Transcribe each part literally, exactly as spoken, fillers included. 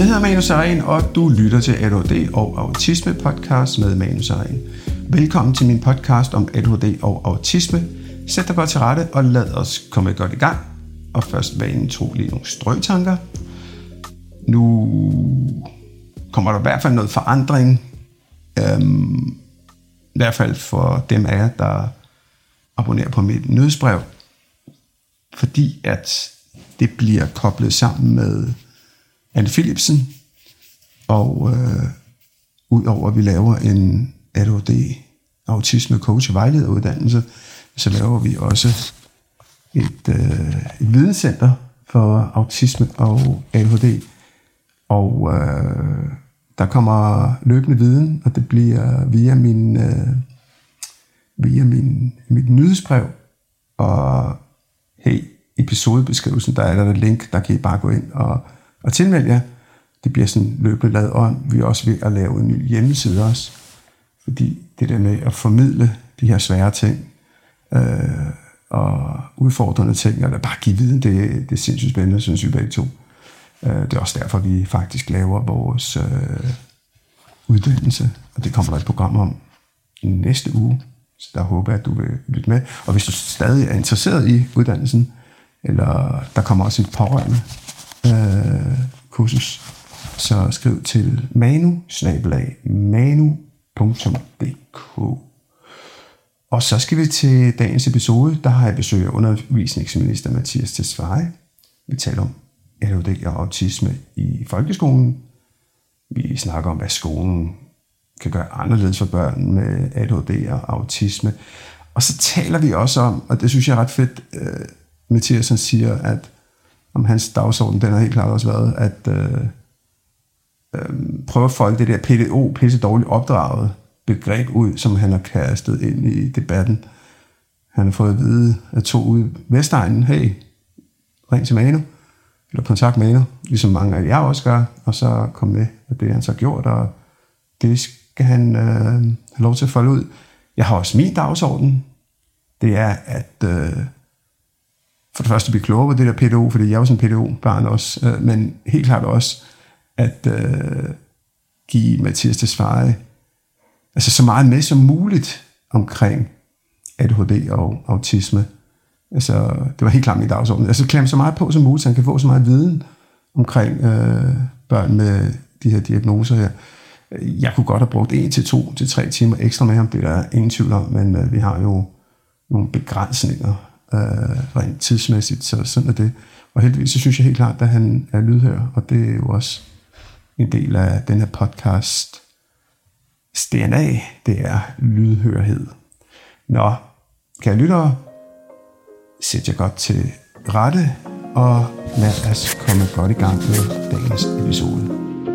hedder Manu Sareen, og du lytter til A D H D og Autisme podcast med Manu Sareen. Velkommen til min podcast om A D H D og autisme. Sæt dig godt til rette, og lad os komme godt i gang. Og først vanen tro lige nogle strøtanker. Nu kommer der i hvert fald noget forandring. Øhm, I hvert fald for dem af jer, der abonnerer på mit nyhedsbrev. Fordi at det bliver koblet sammen med Anne Philipsen. Og øh, udover at vi laver en A D H D autisme coach og vejlederuddannelse, så laver vi også et, øh, et videnscenter for autisme og A D H D. Og øh, der kommer løbende viden, og det bliver via min øh, via min, mit nyhedsbrev. Og hey, episodebeskrivelsen, der er der et link, der kan I bare gå ind og, og tilmelde jer. Det bliver sådan løbende lavet om. Vi er også ved at lave en ny hjemmeside også, fordi det der med at formidle de her svære ting øh, og udfordrende ting, eller bare give viden, det, det er sindssygt spændende, synes vi begge to. Øh, det er også derfor, vi faktisk laver vores øh, uddannelse, og det kommer der et program om i næste uge, så der håber jeg, at du vil lytte med. Og hvis du stadig er interesseret i uddannelsen, eller der kommer også et pårørende øh, kursus, så skriv til manu snabel-a manu punktum d k. Og så skal vi til dagens episode. Der har jeg besøg af undervisningsminister Mattias Tesfaye. Vi taler om A D H D og autisme i folkeskolen. Vi snakker om, hvad skolen kan gøre anderledes for børn med A D H D og autisme. Og så taler vi også om, og det synes jeg er ret fedt, uh, Mathias han siger, at om hans dagsorden, den har helt klart også været, at uh, uh, prøve at folde det der P D O, pisse dårligt opdraget begreb ud, som han har kastet ind i debatten. Han har fået at vide af to ude i Vestegnen, hey, ring til Manu, eller kontakt Manu, ligesom mange af jer også gør, og så kom med, og det har han så gjort, og det skal han øh, have lov til at folde ud. Jeg har også min dagsorden. Det er at øh, for det første blive klogere på det der P D O, fordi jeg er jo sådan en P D O-barn også, øh, men helt klart også at øh, give Mattias Tesfaye altså så meget med som muligt omkring A D H D og autisme. Altså, det var helt klart min dagsorden. Altså klemme så meget på som muligt, så han kan få så meget viden omkring øh, børn med de her diagnoser her. Jeg kunne godt have brugt en til to til tre timer ekstra med ham, det er der ingen tvivl om, men øh, vi har jo nogle begrænsninger øh, rent tidsmæssigt, så sådan er det. Og heldigvis så synes jeg helt klart, at han er lydhør, og det er jo også en del af den her podcast D N A, det er lydhørhed. Nå, kære lyttere, sæt jer godt til rette, og lad os komme godt i gang med dagens episode.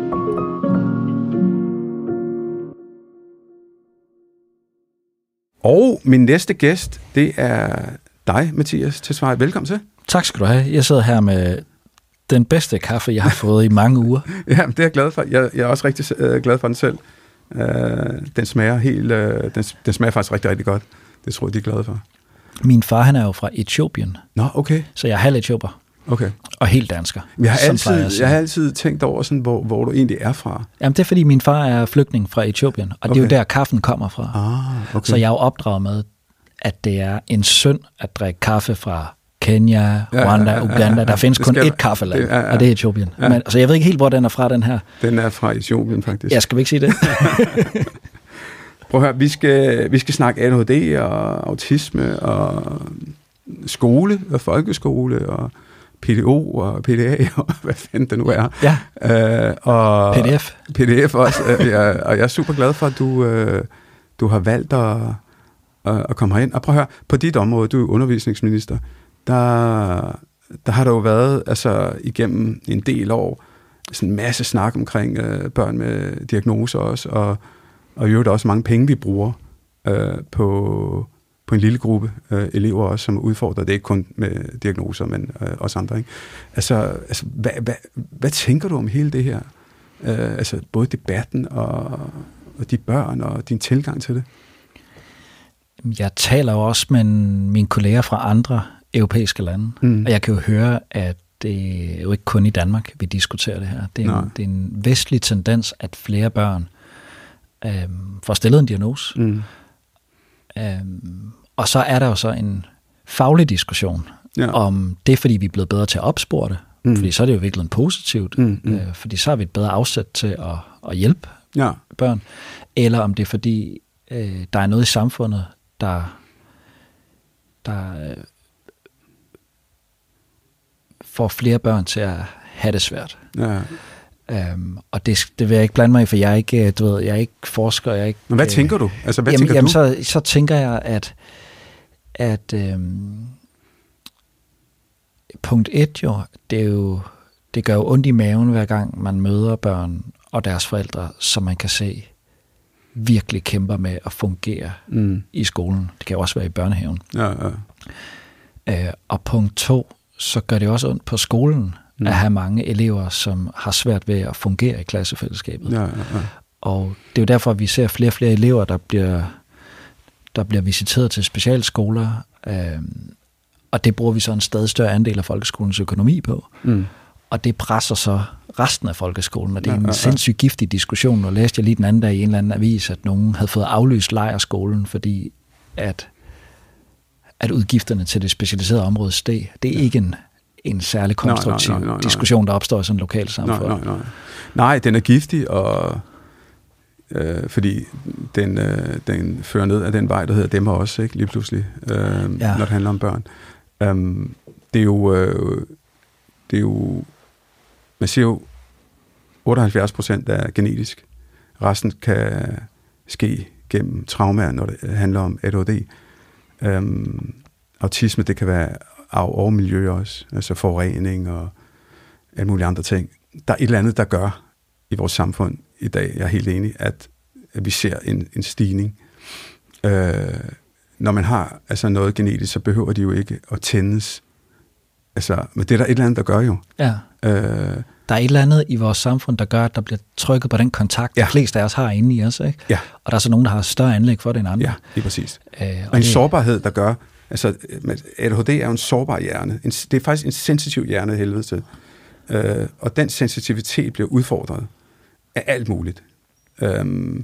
Og min næste gæst, det er dig, Mattias Tesfaye. Velkommen til. Tak skal du have. Jeg sidder her med den bedste kaffe, jeg har fået i mange uger. Ja, det er jeg glad for. Jeg, jeg er også rigtig øh, glad for den selv. Uh, den smager helt, uh, den, den smager faktisk rigtig, rigtig godt. Det tror jeg, de er glade for. Min far, han er jo fra Etiopien. Nå, okay. Så jeg er halv etioper. Okay. Og helt dansker. Jeg har, altid, jeg har altid tænkt over, sådan, hvor, hvor du egentlig er fra. Jamen, det er, fordi min far er flygtning fra Etiopien, og okay. Det er jo der, kaffen kommer fra. Ah, okay. Så jeg er jo opdraget med, at det er en synd at drikke kaffe fra Kenya, Rwanda, ja, ja, ja, ja, Uganda. Der findes kun ét kaffeland, det, ja, ja. Og det er Etiopien. Ja. Men, så jeg ved ikke helt, hvor den er fra, den her. Den er fra Etiopien, faktisk. Ja, skal vi ikke sige det? Prøv at høre, vi skal, vi skal snakke A D H D og autisme og skole og folkeskole og P D O og P D A og hvad fanden det nu er. Ja, øh, og P D F. P D F også. øh, jeg, og jeg er super glad for, at du, øh, du har valgt at, at, at komme herind. Og prøv at høre, på dit område, du er undervisningsminister, der, der har der jo været altså, igennem en del år sådan en masse snak omkring øh, børn med diagnoser også, og, og i øvrigt også mange penge, vi bruger øh, på, på en lille gruppe øh, elever også, som er udfordret. Det er ikke kun med diagnoser, men øh, også andre. Ikke? Altså, altså hvad, hvad, hvad tænker du om hele det her? Øh, altså både debatten og, og de børn og din tilgang til det? Jeg taler jo også med mine kolleger fra andre europæiske lande, mm. og jeg kan jo høre, at det er jo ikke kun i Danmark, vi diskuterer det her. Det er, en, det er en vestlig tendens, at flere børn øh, får stillet en diagnose. Mm. Øh, og så er der jo så en faglig diskussion ja. om det, er, fordi vi er blevet bedre til at opspore det. Mm. Fordi så er det jo virkelig positivt. Mm, mm. Øh, fordi så har vi et bedre afsæt til at, at hjælpe ja. børn. Eller om det er, fordi øh, der er noget i samfundet, der, der øh, får flere børn til at have det svært. Ja. Øhm, og det, det vil jeg ikke blande mig i, for jeg er ikke, du ved, jeg er ikke forsker. Jeg er ikke, Men hvad øh, tænker du? Altså, hvad jamen, tænker jamen, du? Så, så tænker jeg, at, at øhm, punkt et jo, det er jo, det gør jo ondt i maven, hver gang man møder børn og deres forældre, som man kan se virkelig kæmper med at fungere mm. i skolen. Det kan jo også være i børnehaven. Ja, ja. Øh, og punkt to, så gør det også ondt på skolen mm. at have mange elever, som har svært ved at fungere i klassefællesskabet. Ja, ja, ja. Og det er jo derfor, at vi ser flere og flere elever, der bliver, der bliver visiteret til specialskoler, øh, og det bruger vi så en stadig større andel af folkeskolens økonomi på. Mm. Og det presser så resten af folkeskolen, og det er ja, en ja, ja. sindssygt giftig diskussion. Nu læste jeg lige den anden dag i en eller anden avis, at nogen havde fået aflyst lejrskolen, fordi at, at udgifterne til det specialiserede område steg. Det er ja. ikke en, en særlig konstruktiv nej, nej, nej, nej, diskussion, der opstår i sådan et lokalsamfund. Nej, nej, nej. nej, den er giftig, og øh, fordi den, øh, den fører ned af den vej, der hedder dem også, ikke? Lige pludselig, øh, ja. når det handler om børn. Um, det er jo... Øh, det er jo man siger jo, otteoghalvfjerds procent er genetisk. Resten kan ske gennem traumer, når det handler om A D H D. Øhm, autisme, det kan være arv og miljø også, altså forurening og alle mulige andre ting. Der er et eller andet, der gør i vores samfund i dag, jeg er helt enig, at, at vi ser en, en stigning. Øh, når man har altså noget genetisk, så behøver de jo ikke at tændes. Altså, men det er der et eller andet, der gør jo. Ja. Øh, der er et eller andet i vores samfund, der gør, at der bliver trykket på den kontakt, ja. de fleste af os har inde i os, ikke? Ja. Og der er så nogen, der har større anlæg for det end andre. Ja, det er præcis. Øh, og, og en det... sårbarhed, der gør, altså A D H D er jo en sårbar hjerne. En, det er faktisk en sensitiv hjerne, helvede til. Øh, og den sensitivitet bliver udfordret af alt muligt. Øh,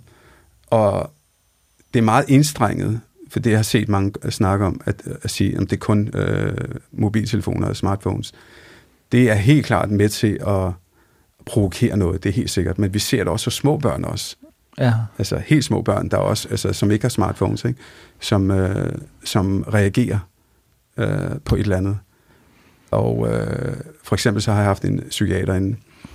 og det er meget enstrenget, for det jeg har set mange snakke om, at, at sige, at det er kun øh, mobiltelefoner og smartphones. Det er helt klart med til at provokere noget, det er helt sikkert. Men vi ser det også så små børn også. Ja. Altså helt små børn, der også, altså, som ikke har smartphones, ikke? Som, øh, som reagerer øh, på et eller andet. Og øh, for eksempel så har jeg haft en psykiater inde,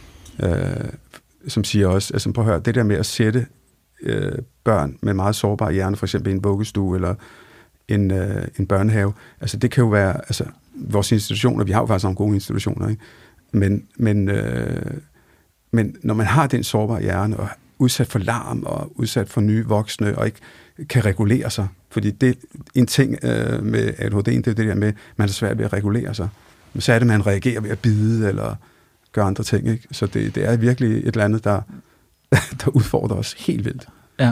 øh, som siger også, altså prøv at høre, det der med at sætte øh, børn med meget sårbare hjerne, for eksempel i en vuggestue eller en, øh, en børnehave, altså det kan jo være, altså vores institutioner, vi har jo faktisk nogle gode institutioner, ikke? Men, men, øh, men når man har den sårbare hjerne, og udsat for larm, og udsat for nye voksne, og ikke kan regulere sig, fordi det en ting øh, med A D H D, det er det der med, man er svært ved at regulere sig. Men så er det, man reagerer ved at bide, eller gøre andre ting, ikke? Så det, det er virkelig et eller andet, der, der udfordrer os helt vildt. Ja.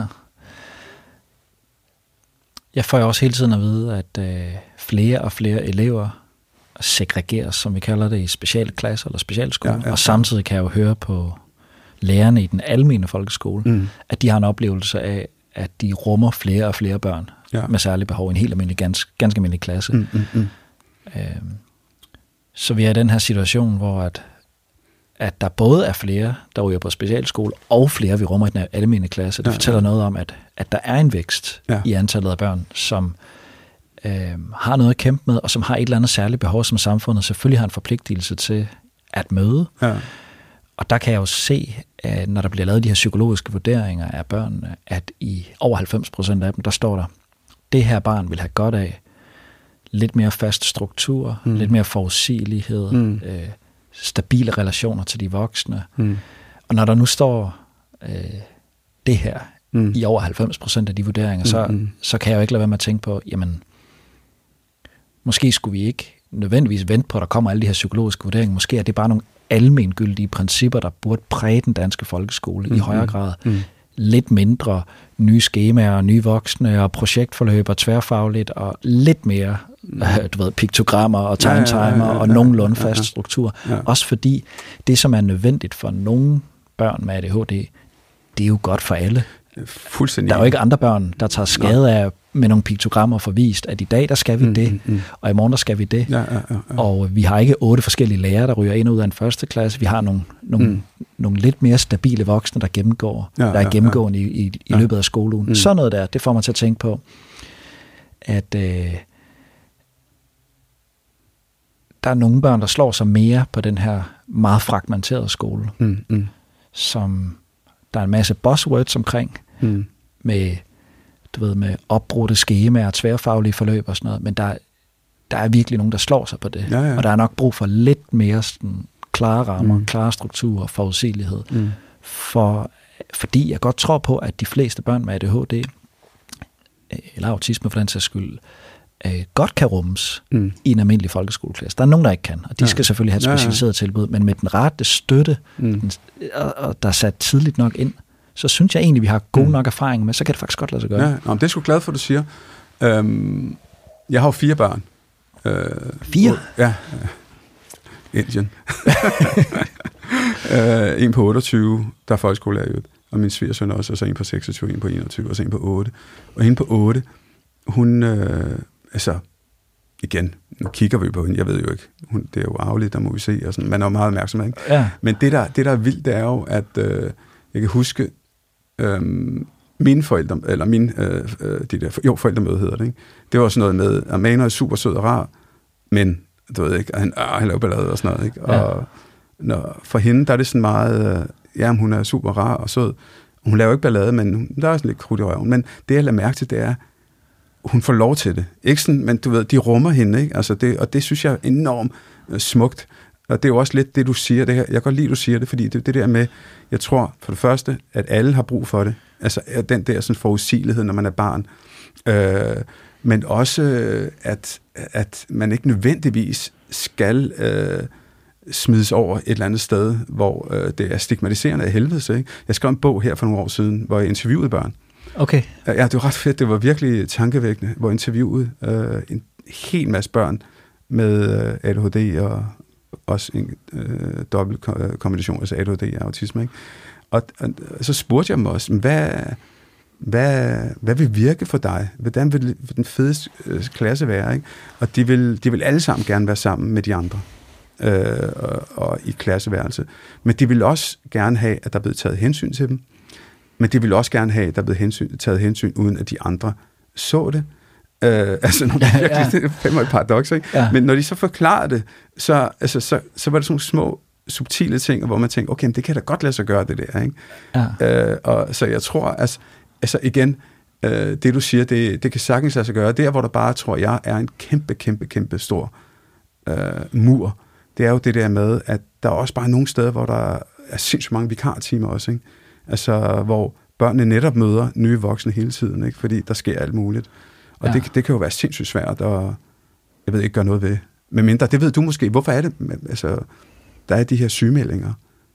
Jeg får jo også hele tiden at vide, at øh, flere og flere elever segregeres, som vi kalder det, i specialklasser eller specialskoler, ja, ja, ja. Og samtidig kan jeg jo høre på lærerne i den almene folkeskole, mm. at de har en oplevelse af, at de rummer flere og flere børn ja. med særlige behov i en helt almindelig, ganske, ganske almindelig klasse. Mm, mm, mm. Øhm, så vi er i den her situation, hvor at, at der både er flere, der ryger på specialskole, og flere, vi rummer i den almene klasse. Det ja, fortæller ja. noget om, at, at der er en vækst ja. i antallet af børn, som øh, har noget at kæmpe med, og som har et eller andet særligt behov, som samfundet selvfølgelig har en forpligtelse til at møde. Ja. Og der kan jeg jo se, at når der bliver lavet de her psykologiske vurderinger af børnene, at i over halvfems procent af dem, der står der, det her barn vil have godt af lidt mere fast struktur, mm. lidt mere forudsigelighed, mm. øh, stabile relationer til de voksne. Mm. Og når der nu står øh, det her mm. i over halvfems procent af de vurderinger, så, mm. så kan jeg jo ikke lade være med at tænke på, jamen, måske skulle vi ikke nødvendigvis vente på, at der kommer alle de her psykologiske vurderinger. Måske er det bare nogle almengyldige principper, der burde præge den danske folkeskole mm. i højere grad, mm. lidt mindre nye skemaer, nye voksne og projektforløb og tværfagligt og lidt mere mm. øh, du ved, piktogrammer og timetimer ja, ja, ja, ja, ja, og nogenlunde fast ja, ja. struktur. Ja. Også fordi det, som er nødvendigt for nogle børn med A D H D, det er jo godt for alle. Fuldstændig. Der er jo ikke andre børn, der tager skade af med nogle piktogrammer forvist, at i dag, der skal vi mm, det, mm, mm. og i morgen, der skal vi det. Ja, ja, ja, ja. Og vi har ikke otte forskellige lærere, der ryger ind og ud af en første klasse. Vi har nogle, nogle, mm. nogle lidt mere stabile voksne, der gennemgår, ja, der er gennemgående ja, ja. i, i, i løbet af skoleugen. Mm. Sådan noget der, det får mig til at tænke på, at øh, der er nogle børn, der slår sig mere på den her meget fragmenterede skole, mm, mm. som der er en masse buzzwords omkring, mm. med du ved, med opbrudte skemaer og tværfaglige forløb og sådan noget, men der, der er virkelig nogen, der slår sig på det. Ja, ja. Og der er nok brug for lidt mere sådan, klare rammer, mm. klare strukturer og forudsigelighed. Mm. For, fordi jeg godt tror på, at de fleste børn med A D H D, eller autisme for den sags skyld, øh, godt kan rummes mm. i en almindelig folkeskoleklasse. Der er nogen, der ikke kan, og de ja. skal selvfølgelig have et specialiseret ja, ja. tilbud, men med den rette støtte, mm. den, og, og der er sat tidligt nok ind, så synes jeg egentlig, vi har god nok erfaring med, så kan det faktisk godt lade sig gøre. Ja, det er sgu glad for, at du siger. Øhm, jeg har jo fire børn. Øh, fire? Og, ja. Indien. øh, en på otteogtyve, der er folkeskolelærer jo, og min svigersøn også, og så en på seksogtyve, en på enogtyve, og så en på otte. Og hende på otte, hun, øh, altså, igen, nu kigger vi på hende, jeg ved jo ikke, hun, det er jo arveligt, der må vi se, og sådan, man er jo meget opmærksom, ikke? Ja. Men det der, det, der er vildt, det er jo, at øh, jeg kan huske, Øhm, mine forældre, eller mine, øh, de der, jo, forældremøde hedder det, ikke? Det var sådan noget med, at Maner er super sød og rar, men, du ved ikke, han, øh, han laver ballade og sådan noget, ikke? Ja. Og når, for hende, der er det sådan meget, øh, ja, hun er super rar og sød, hun laver ikke ballade, men der er sådan lidt krudt i røven, men det, jeg lader mærke til, det er, hun får lov til det, ikke sådan, men du ved, de rummer hende, ikke? Altså det, og det synes jeg er enormt øh, smukt. Og det er jo også lidt det, du siger. Det her. Jeg kan godt lide, du siger det, fordi det er det der med, jeg tror for det første, at alle har brug for det. Altså den der sådan forudsigelighed, når man er barn. Øh, men også, at, at man ikke nødvendigvis skal øh, smides over et eller andet sted, hvor øh, det er stigmatiserende af helvede. Ikke? Jeg skrev en bog her for nogle år siden, hvor jeg interviewede børn. Okay. Ja, det var ret fedt. Det var virkelig tankevækkende, hvor jeg interviewede øh, en hel masse børn med øh, A D H D og også en øh, dobbelt kombination, altså A D H D og autisme, ikke? Og, og så spurgte jeg dem også, hvad, hvad, hvad vil virke for dig? Hvordan vil den fedeste øh, klasse være? Ikke? Og de vil, de vil alle sammen gerne være sammen med de andre øh, og, og i klasseværelse. Men de vil også gerne have, at der er blevet taget hensyn til dem. Men de vil også gerne have, at der er blevet hensyn, taget hensyn, uden at de andre så det. Øh, altså, når de virkelig, ja, ja. Det er fandme et paradoks, ikke? Ja. Men når de så forklarer det, så, altså, så, så var det sådan nogle små, subtile ting, hvor man tænker, okay, men det kan da godt lade sig gøre, det der, ikke? Ja. Øh, og så jeg tror, altså, altså igen, øh, det du siger, det, det kan sagtens lade sig gøre. Der, hvor der bare, tror jeg, er en kæmpe, kæmpe, kæmpe stor øh, mur, det er jo det der med, at der er også bare nogle steder, hvor der er sindssygt mange vikartimer også, ikke? Altså, hvor børnene netop møder nye voksne hele tiden, ikke? Fordi der sker alt muligt. Og ja. det, det kan jo være sindssygt svært, og jeg ved ikke, gøre noget ved. Men mindre, det ved du måske. Hvorfor er det, altså, der er de her sygemeldinger?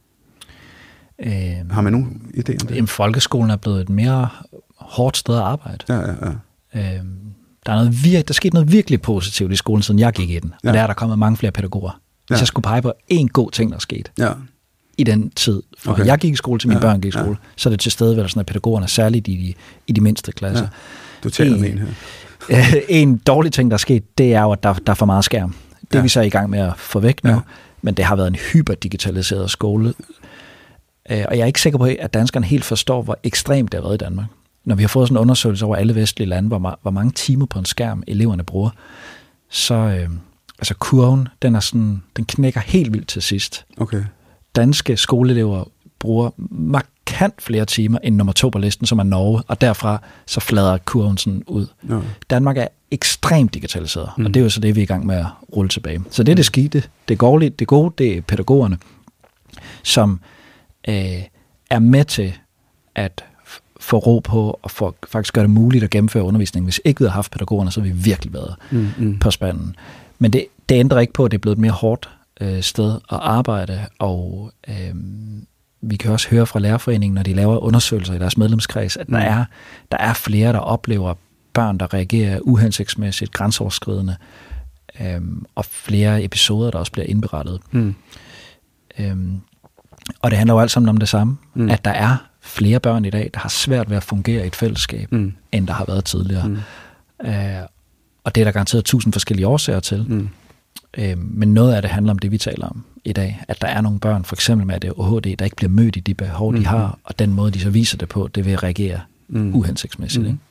Øhm, Har man nogen idé om det? Jamen, folkeskolen er blevet et mere hårdt sted at arbejde. Ja, ja, ja. Øhm, der, er noget vir- der skete noget virkelig positivt i skolen, siden jeg gik i den. Ja. Og der er der kommet mange flere pædagoger. Hvis ja. jeg skulle pege på én god ting, der er sket ja. i den tid, fra okay. jeg gik i skole til mine ja. børn gik i skole, ja. så er det til stede, vel, sådan, at pædagogerne, særligt i de, i de mindste klasser. Ja. Du taler en, med en her. En dårlig ting, der er sket, det er jo, at der, der er for meget skærm. Det er ja. vi så i gang med at få væk nu, ja. men det har været en hyperdigitaliseret skole. Og jeg er ikke sikker på, at danskerne helt forstår, hvor ekstremt det har været i Danmark. Når vi har fået sådan en undersøgelse over alle vestlige lande, hvor, hvor mange timer på en skærm eleverne bruger, så øh, altså kurven, den, er sådan, den knækker helt vildt til sidst. Okay. Danske skoleelever bruger markant flere timer end nummer to på listen, som er Norge, og derfra så flader kurven sådan ud. Ja. Danmark er ekstremt digitaliseret, mm. og det er jo så det, vi er i gang med at rulle tilbage. Så det er det skide, det gode, det gode, det er pædagogerne, som øh, er med til at f- få ro på, og for faktisk gøre det muligt at gennemføre undervisning. Hvis ikke vi havde haft pædagogerne, så havde vi virkelig været mm, mm. på spanden. Men det, det ændrer ikke på, at det er blevet et mere hårdt øh, sted at arbejde, og øh, vi kan også høre fra Lærerforeningen, når de laver undersøgelser i deres medlemskreds, at mm. der, er, der er flere, der oplever børn, der reagerer uhensigtsmæssigt, grænseoverskridende, øhm, og flere episoder, der også bliver indberettet. Mm. Øhm, og det handler jo alt sammen om det samme, mm. at der er flere børn i dag, der har svært ved at fungere i et fællesskab, mm. end der har været tidligere. Mm. Øh, og det er der garanteret tusind forskellige årsager til. Mm. Øh, men noget af det handler om det, vi taler om i dag, at der er nogle børn, for eksempel med A D H D, der ikke bliver mødt i de behov, mm. de har, og den måde, de så viser det på, det vil reagere mm. uhensigtsmæssigt. Mm. Ikke?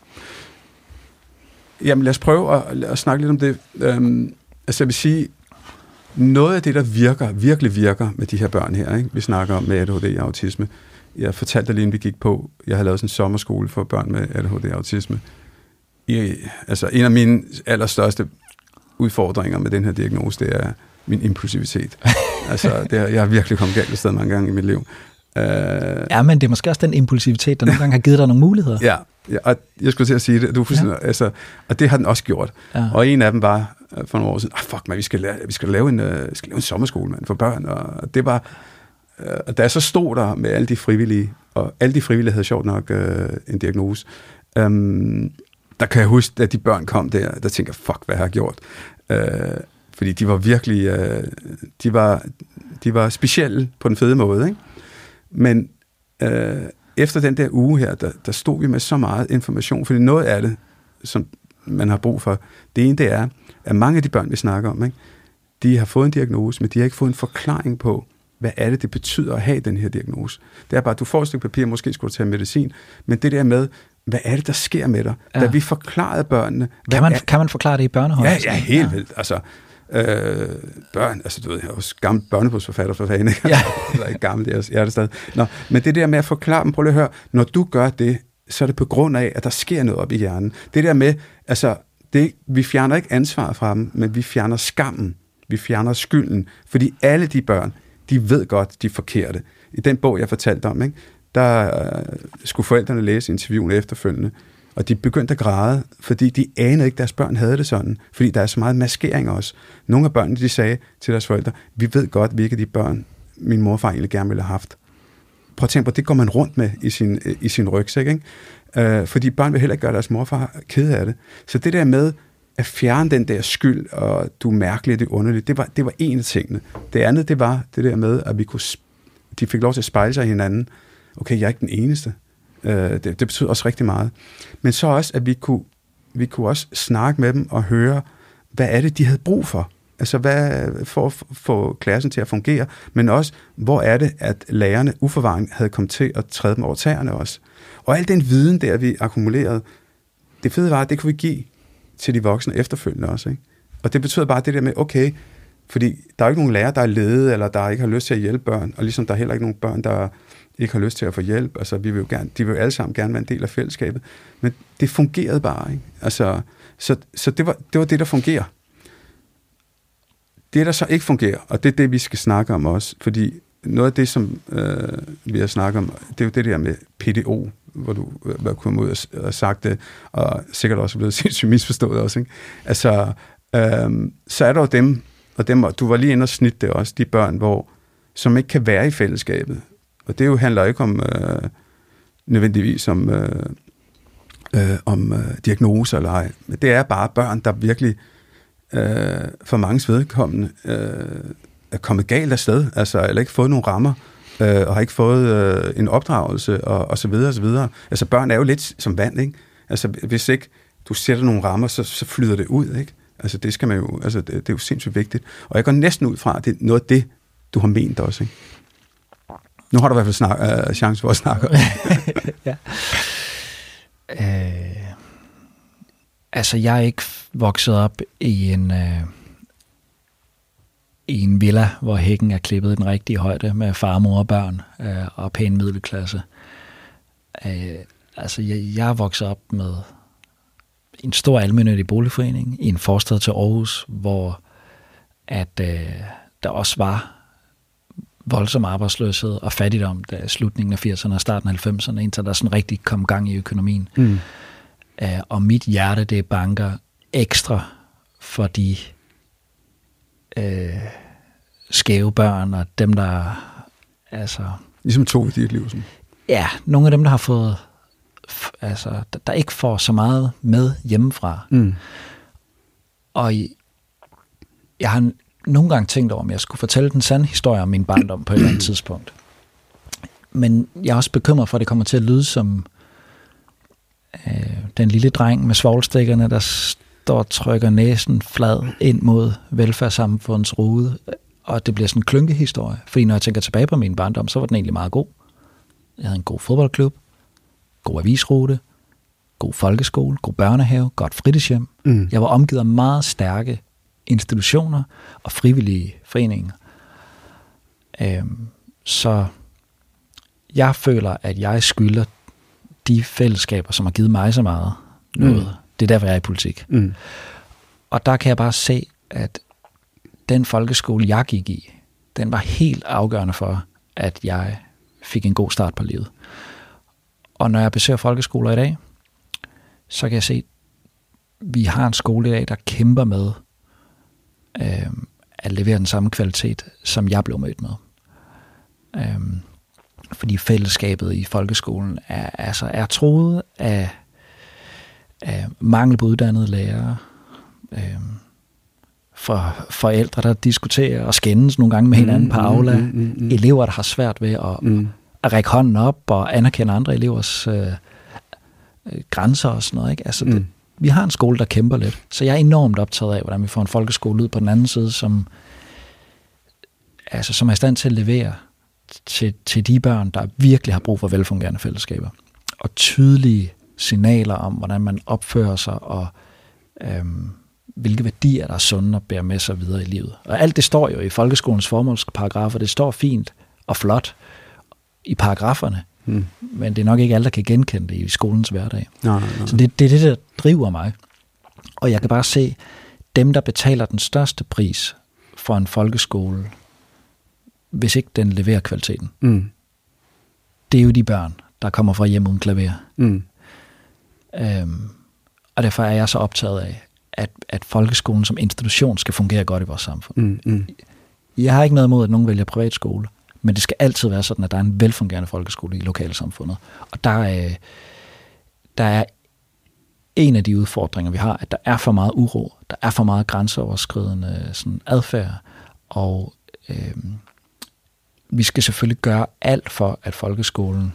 Jamen lad os prøve at, at snakke lidt om det. Øhm, altså jeg vil sige, noget af det, der virker, virkelig virker med de her børn her, ikke? Vi snakker om med A D H D og autisme. Jeg fortalte dig lige, inden vi gik på, jeg har lavet sådan en sommerskole for børn med A D H D og autisme. I, altså en af mine allerstørste udfordringer med den her diagnose, det er min impulsivitet. altså det er, jeg har virkelig kommet galt et sted mange gange i mit liv. Uh, ja, men det er måske også den impulsivitet, der nogle gange har givet dig nogle muligheder. Ja, ja, og jeg skulle til at sige det. Du ja. altså, og det har den også gjort. Ja. Og en af dem var for nogle år siden, ah, fuck man, vi skal, lave, vi skal lave en, uh, skal lave en sommerskole man, for børn. Og det var, uh, og da jeg så stod der med alle de frivillige, og alle de frivillige havde sjovt nok uh, en diagnose, um, der kan jeg huske, at de børn kom der, der tænker fuck, hvad jeg har gjort. Uh, fordi de var virkelig, uh, de var, de var specielle på den fede måde, ikke? Men øh, efter den der uge her, der, der stod vi med så meget information, fordi noget af det, som man har brug for, det ene det er, at mange af de børn, vi snakker om, ikke, de har fået en diagnose, men de har ikke fået en forklaring på, hvad er det, det betyder at have den her diagnose. Det er bare, at du får et stykke papir, måske skulle du tage medicin, men det der med, hvad er det, der sker med dig? Ja. Da vi forklarede børnene... Kan man, er, kan man forklare det i børnehold? Ja, ja, helt ja. vildt. Altså, Øh, børn, altså du ved, jeg er også gammel børnebogsforfatter for fanden, ikke? Ja. Eller ikke gammel, det er, jeg er det stadig. Nå, men det der med at forklare dem, prøv lige at høre, når du gør det, så er det på grund af, at der sker noget op i hjernen. Det der med, altså, det, vi fjerner ikke ansvaret fra dem, men vi fjerner skammen, vi fjerner skylden, fordi alle de børn, de ved godt, de er forkerte. I den bog, jeg fortalte om, ikke, der øh, skulle forældrene læse interviewene efterfølgende, og de begyndte at græde, fordi de anede ikke, at deres børn havde det sådan. Fordi der er så meget maskering også. Nogle af børnene, de sagde til deres forældre, vi ved godt, hvilke de børn, min morfar egentlig gerne ville have haft. Prøv at tænke på, det går man rundt med i sin, i sin rygsæk, ikke? Øh, fordi børn vil heller ikke gøre deres morfar ked af det. Så det der med at fjerne den der skyld, og du er mærkelig, det er underligt, det var, det var en af tingene. Det andet, det var det der med, at vi kunne, de fik lov til at spejle sig i hinanden. Okay, jeg er ikke den eneste. Det, det betyder også rigtig meget. Men så også, at vi kunne, vi kunne også snakke med dem og høre, hvad er det, de havde brug for? Altså, hvad for at få klassen til at fungere, men også, hvor er det, at lærerne uforvarende havde kommet til at træde dem over tæerne også. Og al den viden der, vi akkumulerede, det fede var, at det kunne vi give til de voksne efterfølgende også, ikke? Og det betyder bare det der med, okay, fordi der er ikke nogen lærer, der er lede, eller der ikke har lyst til at hjælpe børn, og ligesom der er heller ikke nogen børn, der ikke har lyst til at få hjælp. Altså, vi vil jo gerne, de vil jo alle sammen gerne være en del af fællesskabet. Men det fungerede bare, ikke? Altså, så så det, var, det var det, der fungerer. Det, der så ikke fungerer, og det er det, vi skal snakke om også, fordi noget af det, som øh, vi har snakket om, det er jo det der med P D O, hvor du var kommet ud og, og sagt det, og sikkert også blevet sindssygt misforstået også, ikke? Altså, øh, så er der jo dem, og dem, du var lige inde og snitte det også, de børn, hvor, som ikke kan være i fællesskabet. Og det jo handler ikke om øh, nødvendigvis om, øh, øh, om øh, diagnoser eller ej. Men det er bare børn, der virkelig øh, for manges vedkommende øh, er kommet galt af sted, altså eller ikke fået nogle rammer, øh, og har ikke fået øh, en opdragelse, og, og så videre, og så videre. Altså børn er jo lidt som vand, ikke? Altså hvis ikke du sætter nogle rammer, så, så flyder det ud, ikke? Altså det skal man jo, altså det, det er jo sindssygt vigtigt. Og jeg går næsten ud fra, at det er noget af det, du har ment også, ikke? Nu har du i hvert fald snak, uh, chance for at snakke om det. Ja. Øh, altså, jeg er ikke vokset op i en, øh, i en villa, hvor hækken er klippet i den rigtige højde med far, mor og børn øh, og pæn middelklasse. Øh, altså, jeg, jeg er vokset op med en stor almennyttig boligforening i en forstad til Aarhus, hvor at, øh, der også var voldsom arbejdsløshed og fattigdom der i slutningen af firserne og starten af halvfemserne, indtil der sådan rigtig kom gang i økonomien. Mm. Uh, og mit hjerte, det banker ekstra for de uh, skæve børn og dem, der altså Ligesom to i dit liv. Sådan. Ja, nogle af dem, der har fået, altså, der, der ikke får så meget med hjemmefra. Mm. Og jeg har nogle gange tænkt over, om jeg skulle fortælle den sande historie om min barndom på et eller andet tidspunkt. Men jeg er også bekymret for, at det kommer til at lyde som øh, den lille dreng med svovlstikkerne, der står og trykker næsen flad ind mod velfærdssamfundets rude, og det bliver sådan en klynkehistorie. Fordi når jeg tænker tilbage på min barndom, så var den egentlig meget god. Jeg havde en god fodboldklub, god avisrute, god folkeskole, god børnehave, godt fritidshjem. Mm. Jeg var omgivet af meget stærke institutioner og frivillige foreninger. Øhm, så jeg føler, at jeg skylder de fællesskaber, som har givet mig så meget noget. Mm. Det er derfor, jeg er i politik. Mm. Og der kan jeg bare se, at den folkeskole, jeg gik i, den var helt afgørende for, at jeg fik en god start på livet. Og når jeg besøger folkeskoler i dag, så kan jeg se, at vi har en skole i dag, der kæmper med øh, at levere den samme kvalitet, som jeg blev mødt med. Øh, fordi fællesskabet i folkeskolen er, altså er truet af, af mangel på uddannede lærere, øh, for forældre, der diskuterer og skændes nogle gange med hinanden mm, på aula, mm, mm, mm. elever, der har svært ved at, mm. at række hånden op og anerkende andre elevers øh, øh, grænser og sådan noget. Ikke? Altså, mm. det, vi har en skole, der kæmper lidt, så jeg er enormt optaget af, hvordan vi får en folkeskole ud på den anden side, som, altså, som er i stand til at levere til, til de børn, der virkelig har brug for velfungerende fællesskaber. Og tydelige signaler om, hvordan man opfører sig og øhm, hvilke værdier, der er sunde og bærer med sig videre i livet. Og alt det står jo i folkeskolens formålsparagrafer. Det står fint og flot i paragraferne, mm. men det er nok ikke alle, der kan genkende det i skolens hverdag. Nej, nej, nej. Så det, det er det, der driver mig. Og jeg kan bare se, dem, der betaler den største pris for en folkeskole, hvis ikke den leverer kvaliteten, mm. det er jo de børn, der kommer fra hjem uden klaver. Mm. Øhm, og derfor er jeg så optaget af, at, at folkeskolen som institution skal fungere godt i vores samfund. Mm, mm. Jeg har ikke noget imod, at nogen vælger privatskole, men det skal altid være sådan, at der er en velfungerende folkeskole i lokalsamfundet. Og der er, der er en af de udfordringer, vi har, at der er for meget uro, der er for meget grænseoverskridende sådan adfærd, og øh, vi skal selvfølgelig gøre alt for, at folkeskolen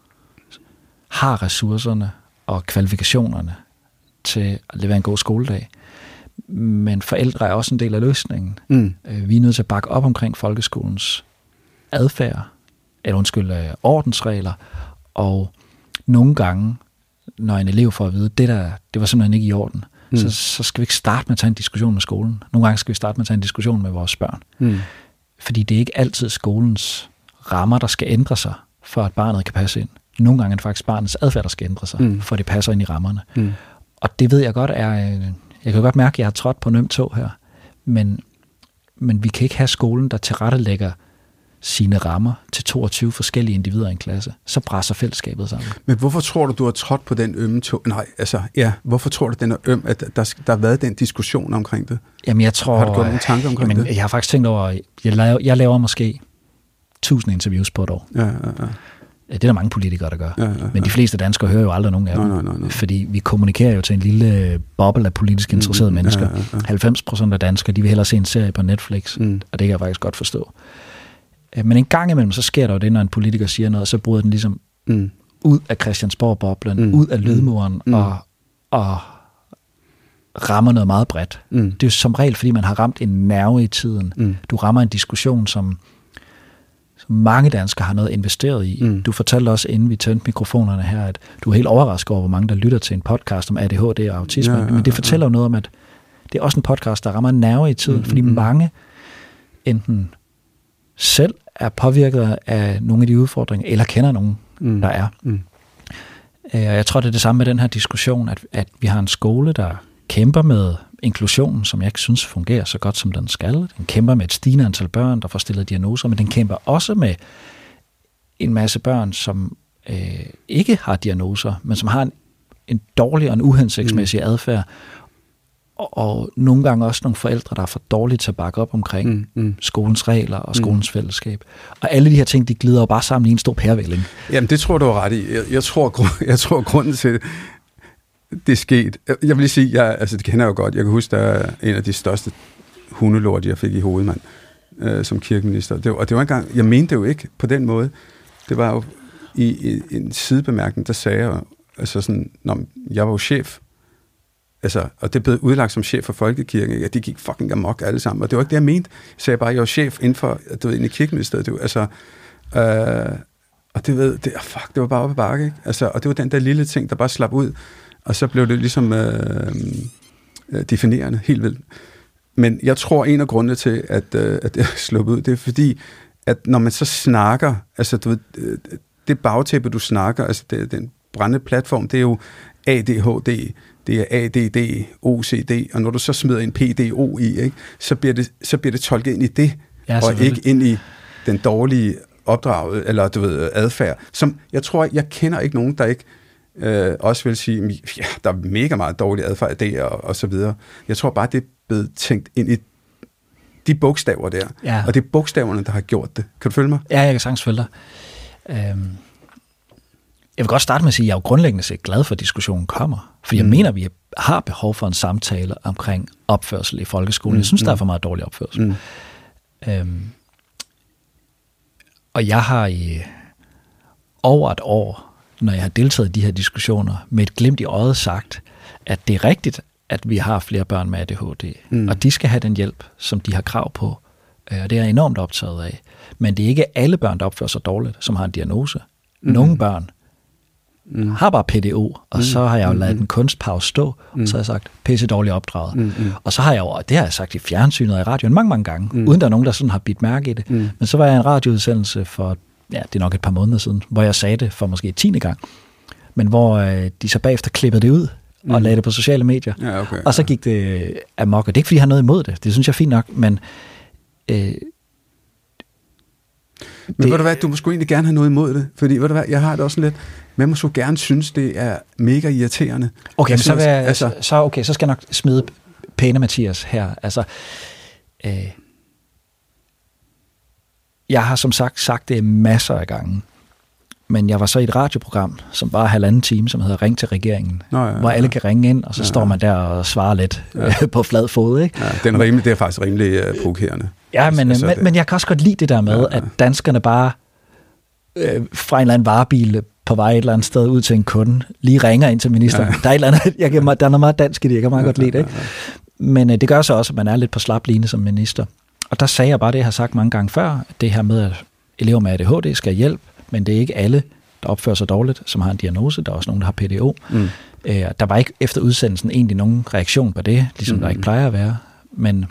har ressourcerne og kvalifikationerne til at levere en god skoledag. Men forældre er også en del af løsningen. Mm. Vi er nødt til at bakke op omkring folkeskolens adfærd, eller undskyld, ordensregler, og nogle gange, når en elev får at vide, det der, det var simpelthen ikke i orden, mm. så, så skal vi ikke starte med at tage en diskussion med skolen. Nogle gange skal vi starte med at tage en diskussion med vores børn. Mm. Fordi det er ikke altid skolens rammer, der skal ændre sig, for at barnet kan passe ind. Nogle gange er det faktisk barnets adfærd, der skal ændre sig, mm. for at det passer ind i rammerne. Mm. Og det ved jeg godt er, jeg kan godt mærke, at jeg har trådt på nemt tog her, men, men vi kan ikke have skolen, der tilrettelægger sine rammer til toogtyve forskellige individer i en klasse. Så brænder fællesskabet sammen. Men hvorfor tror du, du har trådt på den ømme tog? Nej, altså, ja, hvorfor tror du, den er øm, at der, der har været den diskussion omkring det? Jamen, jeg tror... Har du gjort nogle tanker omkring jamen, det? Jeg har faktisk tænkt over, jeg laver, jeg laver måske tusind interviews på et år. Ja, ja, ja. Det er der mange politikere, der gør. Ja, ja, ja. Men de fleste danskere hører jo aldrig nogen af dem. Nej, nej, nej. Fordi vi kommunikerer jo til en lille boble af politisk interesserede mm, mennesker. Ja, ja, ja. halvfems procent af danskere, de vil hellere se en serie på Netflix. Mm. Og det kan jeg faktisk godt forstå. Men en gang imellem, så sker der jo det, når en politiker siger noget, så bryder den ligesom mm. ud af Christiansborg-boblen, mm. ud af lydmuren, mm. og, og rammer noget meget bredt. Mm. Det er jo som regel, fordi man har ramt en nerve i tiden. Mm. Du rammer en diskussion, som mange danskere har noget investeret i. Mm. Du fortalte også, inden vi tændte mikrofonerne her, at du er helt overrasket over, hvor mange der lytter til en podcast om A D H D og autisme. Ja, ja, ja. Men det fortæller jo noget om, at det er også en podcast, der rammer en nerve i tiden, mm, fordi mm, mange enten selv er påvirket af nogle af de udfordringer, eller kender nogen, mm, der er. Mm. Jeg tror, det er det samme med den her diskussion, at, at vi har en skole, der kæmper med inklusionen, som jeg ikke synes fungerer så godt, som den skal. Den kæmper med et stigende antal børn, der får stillet diagnoser, men den kæmper også med en masse børn, som øh, ikke har diagnoser, men som har en, en dårlig og en uhensigtsmæssig mm. adfærd. og, og nogle gange også nogle forældre, der er for dårlige til at bakke op omkring mm, mm. skolens regler og skolens mm. fællesskab. Og alle de her ting, de glider jo bare sammen i en stor pærevælling. Jamen, det tror du er ret i. Jeg, jeg, tror, jeg tror, grunden til det er sket. Jeg vil lige sige, jeg, altså det kender jeg jo godt. Jeg kan huske, der er en af de største hundelort, jeg fik i hovedet, mand, øh, som kirkeminister. Det var, og det var engang, jeg mente det jo ikke på den måde. Det var jo i, i en sidebemærkning, der sagde jeg, altså sådan, når jeg var jo chef, altså, og det blev udlagt som chef for Folkekirken, at ja, de gik fucking amok alle sammen, og det var ikke det, jeg mente. Jeg sagde bare, at jeg var chef inden for, du ved, inde i kirkeministeriet, det var, altså, øh, og det ved, det, fuck, det var bare oppe i bakke, ikke? Altså, og det var den der lille ting, der bare slap ud, og så blev det ligesom øh, definerende, helt vildt. Men jeg tror, en af grundene til, at, øh, at det er sluppet ud, det er fordi, at når man så snakker, altså, du ved, det bagtæppe, du snakker, altså, det, den brændende platform, det er jo A D H D, det er A D D, O C D, og når du så smider en P D O i, ikke, så, bliver det, så bliver det tolket ind i det, ja, og ikke ind i den dårlige opdraget, eller du ved, adfærd. Som, jeg tror, jeg kender ikke nogen, der ikke øh, også vil sige, ja, der er mega meget dårlig adfærd af det, og, og så videre. Jeg tror bare, det er blevet tænkt ind i de bogstaver der, ja. Og det er bogstaverne, der har gjort det. Kan du følge mig? Ja, jeg kan sagtens følge dig. Øhm Jeg vil godt starte med at sige, at jeg er jo grundlæggende set glad for, at diskussionen kommer. For jeg mm. mener, at vi har behov for en samtale omkring opførsel i folkeskolen. Mm. Jeg synes, der er for meget dårlig opførsel. Mm. Øhm, og jeg har i over et år, når jeg har deltaget i de her diskussioner, med et glimt i øjet sagt, at det er rigtigt, at vi har flere børn med A D H D. Mm. Og de skal have den hjælp, som de har krav på. Og det er jeg enormt optaget af. Men det er ikke alle børn, der opfører sig dårligt, som har en diagnose. Mm. Nogle børn Mm. har bare P D O, og mm. så har jeg jo ladet mm. en kunstpause stå, mm. og så har jeg sagt, pisse dårligt opdraget. Mm. Og så har jeg jo, og det har jeg sagt i fjernsynet og i radioen mange, mange gange, mm. uden der er nogen, der sådan har bidt mærke i det. Mm. Men så var jeg i en radioudsendelse for, ja, det er nok et par måneder siden, hvor jeg sagde det for måske tiende gang, men hvor øh, de så bagefter klippede det ud, mm. og lagde det på sociale medier, ja, okay, og så gik det amok, og det er ikke, fordi jeg har noget imod det, det synes jeg er fint nok, men øh, Men det, ved du hvad, du må sgu egentlig gerne have noget imod det, fordi ved du hvad, jeg har det også sådan lidt, men jeg må sgu gerne synes, det er mega irriterende. Okay, jeg så, vil jeg, altså, så, okay, så skal jeg nok smide pæne Mathias her. Altså, øh, jeg har som sagt sagt det masser af gange, men jeg var så i et radioprogram, som var halvanden time, som hedder Ring til regeringen, Nå, ja, hvor alle ja. kan ringe ind, og så ja, står man der og svarer lidt ja. på flad fod, ikke? Ja, det, er rimelig, det er faktisk rimelig uh, provokerende. Ja, men, altså, men, men jeg kan også godt lide det der med, ja, ja. at danskerne bare øh, fra en eller anden varebil på vej et eller andet sted ud til en kunde, lige ringer ind til ministeren. Ja. Der er et eller andet, jeg kan, der er noget meget dansk i det, jeg kan meget ja, godt lide det, ikke? Ja, ja. Men øh, det gør så også, at man er lidt på slap line som minister. Og der sagde jeg bare det, jeg har sagt mange gange før, det her med, at elever med A D H D skal hjælpe, men det er ikke alle, der opfører sig dårligt, som har en diagnose. Der er også nogen, der har P D O. Mm. Øh, der var ikke efter udsendelsen egentlig nogen reaktion på det, ligesom mm. der ikke plejer at være. Men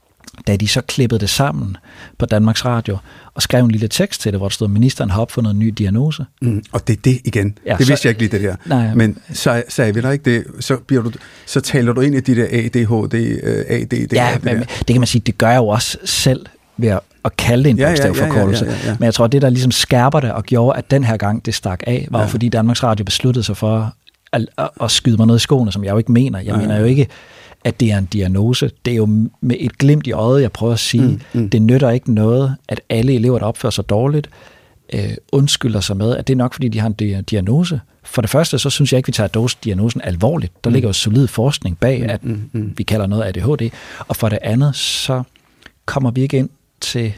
da de så klippede det sammen på Danmarks Radio og skrev en lille tekst til det, hvor der stod, ministeren har opfundet en ny diagnose. Mm. Og det er det igen. Ja, det vidste så, jeg ikke lige, det der. Nej, men så sagde vi da ikke det, så, bliver du, så taler du ind i de der A D H D, A D D. Ja, det, men, det kan man sige, det gør jeg jo også selv ved at at kalde det en bogstavforkortelse. Ja, ja, ja, ja, ja. Men jeg tror, det der ligesom skærper det og gjorde, at den her gang det stak af, var ja. fordi Danmarks Radio besluttede sig for at, at, at skyde mig noget i skoene, som jeg jo ikke mener. Jeg ja, mener jo ikke, at det er en diagnose. Det er jo med et glimt i øjet, jeg prøver at sige, mm, mm. det nytter ikke noget, at alle elever, der opfører sig dårligt, øh, undskylder sig med, at det er nok, fordi de har en diagnose. For det første, så synes jeg ikke, vi tager diagnosen alvorligt. Der mm. ligger jo solid forskning bag, at mm, mm. vi kalder noget A D H D. Og for det andet, så kommer vi ikke ind til,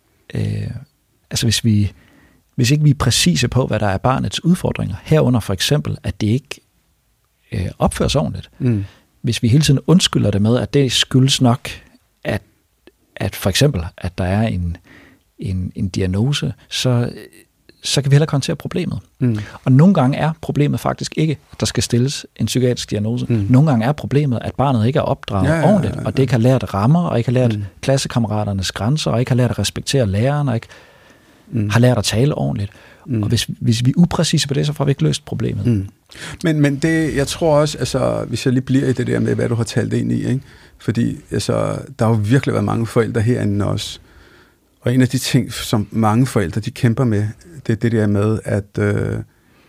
øh, altså hvis vi, hvis ikke vi er præcise på, hvad der er barnets udfordringer, herunder for eksempel, at det ikke øh, opføres ordentligt. Mm. Hvis vi hele tiden undskylder det med, at det skyldes nok, at, at for eksempel, at der er en, en, en diagnose, så, så kan vi heller håndtere problemet. Mm. Og nogle gange er problemet faktisk ikke, at der skal stilles en psykiatrisk diagnose. Mm. Nogle gange er problemet, at barnet ikke er opdraget ja, ja, ja, ja. ordentligt, og det ikke har lært rammer, og ikke har lært mm. klassekammeraternes grænser, og ikke har lært at respektere læreren, og ikke mm. har lært at tale ordentligt. Mm. Og hvis, hvis vi er upræcise på det, så får vi ikke løst problemet. Mm. Men, men det, jeg tror også, altså, hvis jeg lige bliver i det der med, hvad du har talt ind i, ikke? Fordi altså, der har jo virkelig været mange forældre herinde også. Og en af de ting, som mange forældre de kæmper med, det er det der med, at øh,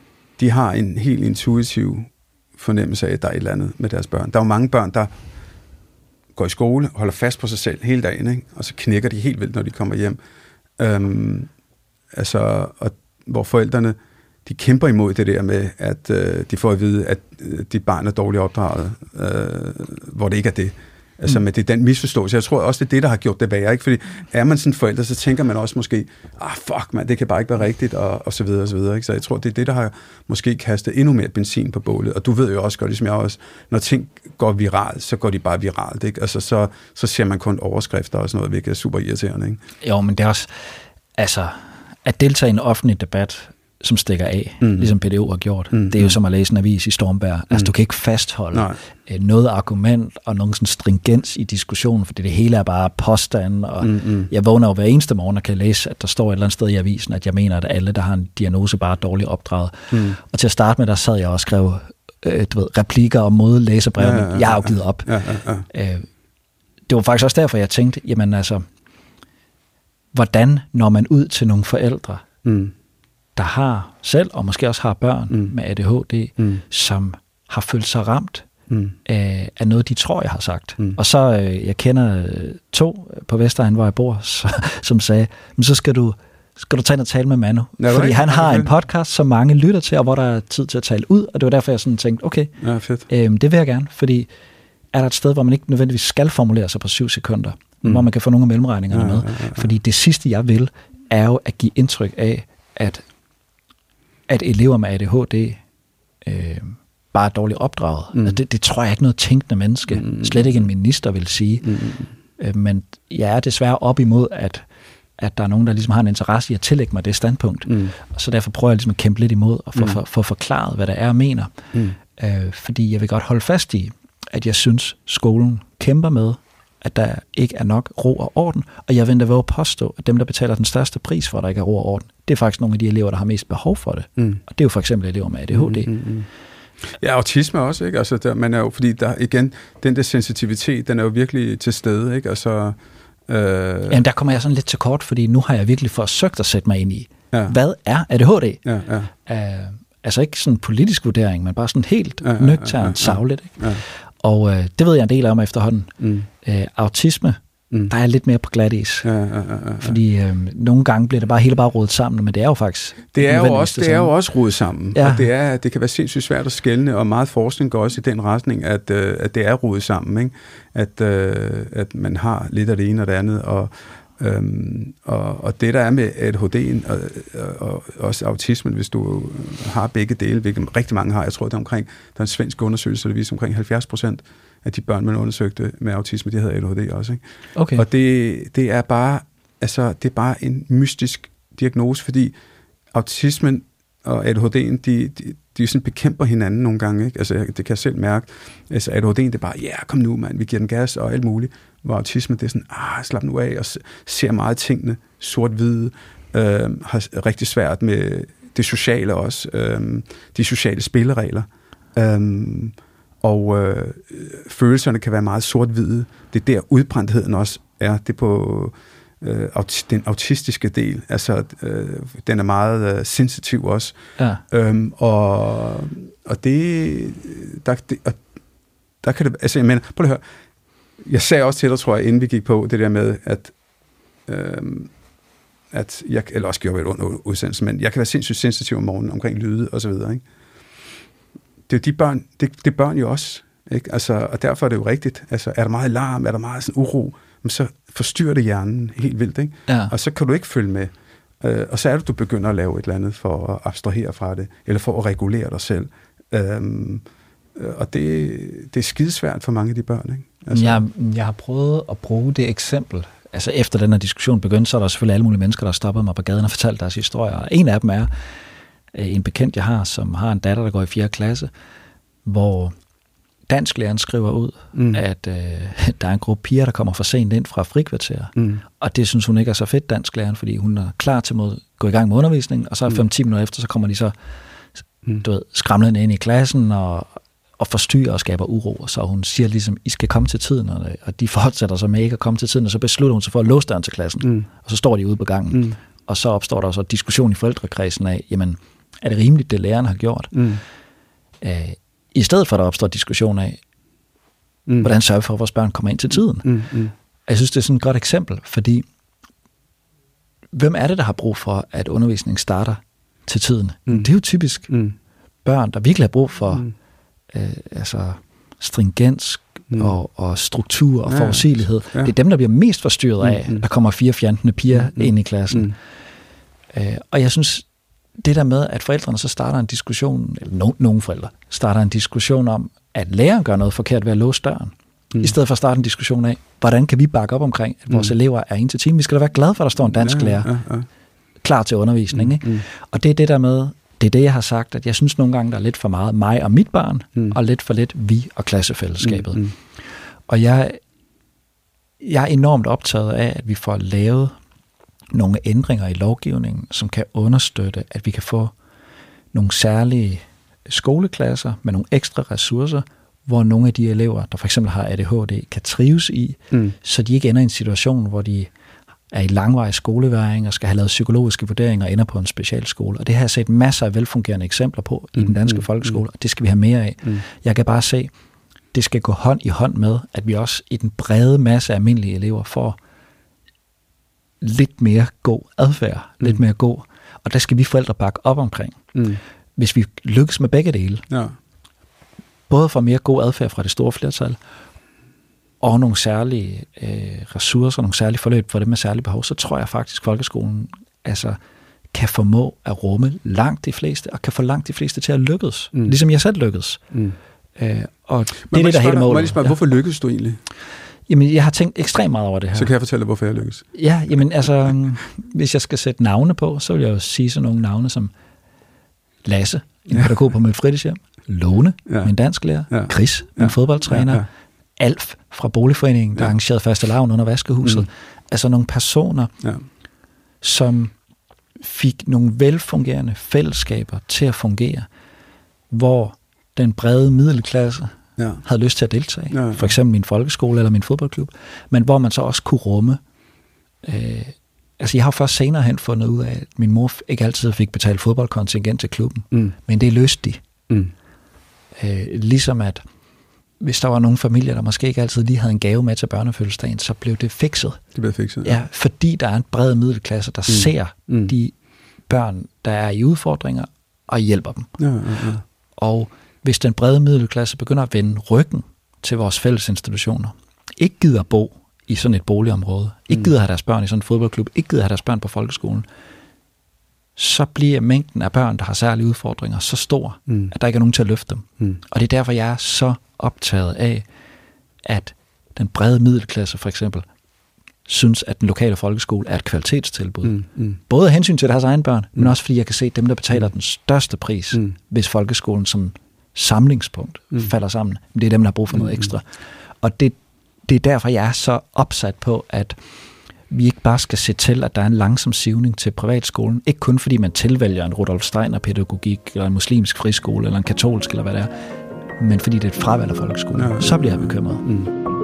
de har en helt intuitiv fornemmelse af, at der er et eller andet med deres børn. Der er jo mange børn, der går i skole, holder fast på sig selv hele dagen, ikke? Og så knækker de helt vildt, når de kommer hjem. Øhm, altså, og, hvor forældrene, de kæmper imod det der med, at øh, de får at vide, at øh, de barn er dårligt opdraget, øh, hvor det ikke er det. Altså, mm. med det den misforståelse. Jeg tror også, det er det, der har gjort det værre, ikke? Fordi er man sådan forælder, så tænker man også måske, ah, fuck, man, det kan bare ikke være rigtigt, og, og så videre, og så videre, ikke? Så jeg tror, det er det, der har måske kastet endnu mere benzin på bålet. Og du ved jo også godt, ligesom jeg også, når ting går viralt, så går de bare viralt, ikke? Altså, så, så ser man kun overskrifter og sådan noget, hvilket er super irriterende, ikke? Jo, men det er også, altså, at deltage i en offentlig debat, som stikker af, mm. ligesom P D O har gjort. Mm. Det er jo som at læse en avis i Stormberg. Mm. Altså, du kan ikke fastholde Nej. noget argument og nogen sådan stringens i diskussionen, fordi det hele er bare påstand, og mm. jeg vågner jo hver eneste morgen og kan læse, at der står et eller andet sted i avisen, at jeg mener, at alle, der har en diagnose, bare er dårligt opdraget. Mm. Og til at starte med, der sad jeg og skrev øh, du ved, replikker og måde læserbrevene. Ja, ja, ja, jeg har jo givet op. Ja, ja, ja. Øh, det var faktisk også derfor, jeg tænkte, jamen altså, hvordan når man ud til nogle forældre, mm. der har selv, og måske også har børn mm. med A D H D, mm. som har følt sig ramt mm. af, af noget, de tror, jeg har sagt. Mm. Og så, øh, jeg kender to på Vestegn, hvor jeg bor, så, som sagde, men så skal du, skal du tage ind og tale med Manu. Ja, fordi han har en podcast, som mange lytter til, og hvor der er tid til at tale ud, og det var derfor, jeg sådan tænkte, okay, ja, fedt. Øh, det vil jeg gerne, fordi er der et sted, hvor man ikke nødvendigvis skal formulere sig på syv sekunder, mm. hvor man kan få nogle af mellemregningerne ja, med. Ja, ja, ja. Fordi det sidste, jeg vil, er jo at give indtryk af, at at elever med A D H D øh, bare er dårligt opdraget. Mm. Altså det, det tror jeg ikke noget tænkende menneske. Mm. Slet ikke en minister vil sige. Mm. Øh, men jeg er desværre op imod, at, at der er nogen, der ligesom har en interesse i at tillægge mig det standpunkt. Mm. Og så derfor prøver jeg ligesom at kæmpe lidt imod og få mm. for, for forklaret, hvad der er, jeg mener. Mm. Øh, fordi jeg vil godt holde fast i, at jeg synes, skolen kæmper med, at der ikke er nok ro og orden, og jeg vil endda våge at påstå, at dem, der betaler den største pris for, at der ikke er ro og orden, det er faktisk nogle af de elever, der har mest behov for det. Mm. Og det er jo for eksempel elever med A D H D. Mm, mm, mm. Ja, autisme også, ikke? Altså, der, man er jo, fordi der igen, den der sensitivitet, den er jo virkelig til stede, ikke? Altså, øh... Jamen, der kommer jeg sådan lidt til kort, fordi nu har jeg virkelig forsøgt at sætte mig ind i, ja. Hvad er A D H D? Ja, ja. Uh, altså ikke sådan en politisk vurdering, men bare sådan helt ja, ja, nøgternt, ja, ja, ja. sagligt, ikke? Ja. Og øh, det ved jeg en del om efterhånden. Mm. Øh, autisme, mm. der er lidt mere på glatis. Ja, ja, ja, ja. Fordi øh, nogle gange bliver det bare hele bare rodet sammen, men det er jo faktisk... Det er jo også, det er jo også rodet sammen. Ja. Og det, er, det kan være sindssygt svært at skelne, og meget forskning går også i den retning, at, øh, at det er rodet sammen. Ikke? At, øh, at man har lidt af det ene og det andet, og Øhm, og, og det der er med A D H D'en og, og, og også autismen, hvis du har begge dele, hvilket rigtig mange har, jeg tror det er omkring, der er en svensk undersøgelse, der viser omkring halvfjerds procent af de børn, man undersøgte med autisme, de havde A D H D også, ikke? Okay. Og det, det er bare altså det er bare en mystisk diagnose, fordi autismen og A D H D'en, de, de, de sådan bekæmper hinanden nogle gange, ikke? Altså, det kan jeg selv mærke. Altså, A D H D'en, det er bare, ja, yeah, kom nu, mand, vi giver den gas og alt muligt. Hvor autisme, det er sådan, ah, slap nu af, og ser meget tingene sort-hvide, øh, har rigtig svært med det sociale også, øh, de sociale spilleregler. Øh, og øh, følelserne kan være meget sort-hvide. Det er der udbrændtheden også er, det på øh, den autistiske del. Altså, øh, den er meget øh, sensitiv også. Ja. Øhm, og, og det, der, det, og der kan det, altså, jeg mener, prøv at høre, jeg sagde også til dig, tror jeg, inden vi gik på, det der med, at, øhm, at jeg, eller også gjorde jeg det under udsendelsen, men jeg kan være sindssygt sensitiv om morgenen omkring lyde og så videre, ikke? Det er de børn, det, det er børn jo også, ikke? Altså, og derfor er det jo rigtigt. Altså, er der meget larm, er der meget sådan uro, så forstyrrer det hjernen helt vildt, ikke? Ja. Og så kan du ikke følge med. Øh, og så er det, du begynder at lave et eller andet for at abstrahere fra det, eller for at regulere dig selv. Øhm, og det, det er skidesvært for mange af de børn, ikke? Altså. Jeg, jeg har prøvet at bruge det eksempel. Altså efter den her diskussion begyndte, så er der selvfølgelig alle mulige mennesker, der stoppede mig på gaden og fortalte deres historier. Og en af dem er en bekendt, jeg har, som har en datter, der går i fjerde klasse, hvor dansklæreren skriver ud, mm. at øh, der er en gruppe piger, der kommer for sent ind fra frikvarter. Mm. Og det synes hun ikke er så fedt, dansklæreren, fordi hun er klar til at gå i gang med undervisningen, og så er fem til ti minutter efter, så kommer de så mm. du ved, skramlende ind i klassen og, og forstyrrer og skaber uro. Så hun siger ligesom, I skal komme til tiden, og, og de fortsætter så med ikke at komme til tiden, og så beslutter hun sig for at låse døren til klassen. Mm. Og så står de ude på gangen. Mm. Og så opstår der så diskussion i forældrekredsen af, jamen, er det rimeligt, det læreren har gjort? Mm. Æh, I stedet for, at der opstår diskussion af, Mm. Hvordan sørger vi for, at vores børn kommer ind til tiden? Mm. Mm. Jeg synes, det er sådan et godt eksempel, fordi hvem er det, der har brug for, at undervisningen starter til tiden? Mm. Det er jo typisk mm. børn, der virkelig har brug for mm. øh, altså stringens mm. og, og struktur og ja, forudsigelighed. Ja. Det er dem, der bliver mest forstyrret af, mm. der kommer fire fjantende piger mm. ind i klassen. Mm. Øh, og jeg synes, det der med, at forældrene så starter en diskussion, eller no, nogle forældre starter en diskussion om, at læreren gør noget forkert ved at låse døren, mm. i stedet for at starte en diskussion af, hvordan kan vi bakke op omkring, at vores mm. elever er en til time. Vi skal da være glade for, at der står en dansk ja, lærer ja, ja. klar til undervisning. Ikke? Mm. Og det er det der med, det er det, jeg har sagt, at jeg synes nogle gange, der er lidt for meget mig og mit barn, mm. og lidt for lidt vi og klassefællesskabet. Mm. Mm. Og jeg, jeg er enormt optaget af, at vi får lavet nogle ændringer i lovgivningen, som kan understøtte, at vi kan få nogle særlige skoleklasser med nogle ekstra ressourcer, hvor nogle af de elever, der for eksempel har A D H D, kan trives i, mm. så de ikke ender i en situation, hvor de er i langvarig skoleværing og skal have lavet psykologiske vurderinger og ender på en specialskole. Og det har jeg set masser af velfungerende eksempler på mm. i den danske mm. folkeskole, og det skal vi have mere af. Mm. Jeg kan bare se, det skal gå hånd i hånd med, at vi også i den brede masse af almindelige elever får lidt mere god adfærd, mm. lidt mere god, og der skal vi forældre bakke op omkring. Mm. Hvis vi lykkes med begge dele, ja. både for mere god adfærd fra det store flertal, og nogle særlige øh, ressourcer, nogle særlige forløb for dem med særlige behov, så tror jeg faktisk, at folkeskolen altså, kan formå at rumme langt de fleste, og kan få langt de fleste til at lykkes. Mm. Ligesom jeg selv lykkes. Mm. Øh, og det Men er det, der er hele målet. Må jeg lige spørge, hvorfor lykkes du egentlig? Jamen, jeg har tænkt ekstremt meget over det her. Så kan jeg fortælle dig, hvorfor jeg lykkes. Ja, jamen altså, hvis jeg skal sætte navne på, så vil jeg jo sige sådan nogle navne som Lasse, en ja. pædagog på mit fritidshjem, Lone, ja. min dansklærer, ja. Chris, min ja. fodboldtræner, ja. Ja. Alf fra Boligforeningen, der ja. arrangerede fastelavn under vaskehuset. Mm. Altså nogle personer, ja. som fik nogle velfungerende fællesskaber til at fungere, hvor den brede middelklasse ja. havde lyst til at deltage. Ja. For eksempel min folkeskole eller min fodboldklub. Men hvor man så også kunne rumme. Øh, altså jeg har først senere hen fundet ud af, at min mor ikke altid fik betalt fodboldkontingent til klubben. Mm. Men det løste de. Mm. Øh, ligesom at hvis der var nogle familier, der måske ikke altid lige havde en gave med til børnefødselsdagen, så blev det fikset. Det blev fikset, ja. ja. Fordi der er en bred middelklasse, der mm. ser mm. de børn, der er i udfordringer, og hjælper dem. Ja, ja, ja. Og hvis den brede middelklasse begynder at vende ryggen til vores fælles institutioner, ikke gider bo i sådan et boligområde, ikke gider have deres børn i sådan en fodboldklub, ikke gider have deres børn på folkeskolen, så bliver mængden af børn, der har særlige udfordringer, så stor, mm. at der ikke er nogen til at løfte dem. Mm. Og det er derfor, jeg er så optaget af, at den brede middelklasse for eksempel, synes, at den lokale folkeskole er et kvalitetstilbud. Mm. Mm. Både af hensyn til deres egne børn, mm. men også fordi jeg kan se, at dem, der betaler mm. den største pris, mm. hvis folkeskolen som samlingspunkt mm. falder sammen, det er dem, der har brug for noget mm. ekstra. Og det, det er derfor, jeg er så opsat på, at vi ikke bare skal se til, at der er en langsom sivning til privatskolen. Ikke kun fordi man tilvælger en Rudolf Steiner-pædagogik, eller en muslimsk friskole, eller en katolsk, eller hvad det er, men fordi det er et fravalg af folkeskolen. Ja. Så bliver jeg bekymret. Mm.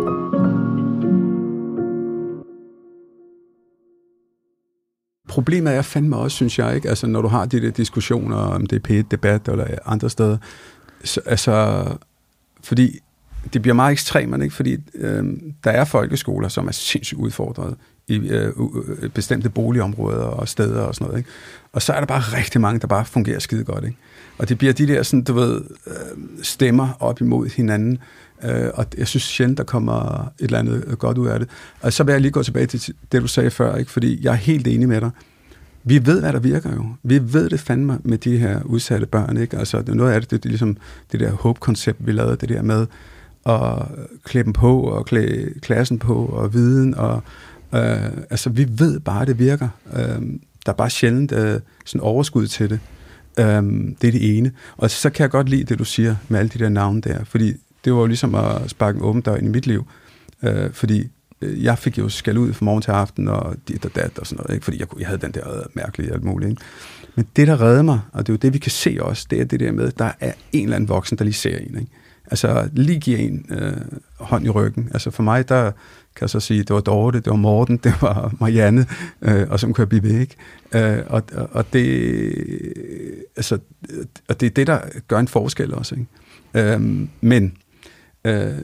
Problemet er fandme også, synes jeg, ikke? Altså, når du har de der diskussioner, om det er P et-debat eller andre steder, så, altså, fordi det bliver meget ekstremt, ikke? Fordi øh, der er folkeskoler, som er sindssygt udfordret i øh, øh, bestemte boligområder og steder og sådan noget, ikke? Og så er der bare rigtig mange, der bare fungerer skide godt, ikke? Og det bliver de der, sådan, du ved, øh, stemmer op imod hinanden, øh, og jeg synes sjældent, der kommer et eller andet godt ud af det. Og så vil jeg lige gå tilbage til det, du sagde før, ikke? Fordi jeg er helt enig med dig. Vi ved, hvad der virker jo. Vi ved det fandme med de her udsatte børn, ikke? Altså, noget af det, det er ligesom det der håb-koncept, vi lavede, det der med at klæde dem på, og klæde klassen på, og viden, og øh, altså, vi ved bare, det virker. Øh, der er bare sjældent øh, sådan overskud til det. Um, det er det ene. Og så kan jeg godt lide det, du siger med alle de der navne der, fordi det var jo ligesom at sparke en åben dør ind i mit liv, uh, fordi jeg fik jo skæld ud fra morgen til aften, og dit og dat og sådan noget, ikke? Fordi jeg, jeg havde den der mærkelige alt muligt. Ikke? Men det, der redder mig, og det er jo det, vi kan se også, det er det der med, der er en eller anden voksen, der lige ser en. Ikke? Altså lige giver en øh, hånd i ryggen. Altså for mig, der kan jeg så sige, det var Dorte, det var Morten, det var Marianne, øh, og så kunne jeg blive væk. Øh, og, og, det, altså, og det er det, der gør en forskel også. Ikke? Øh, men øh,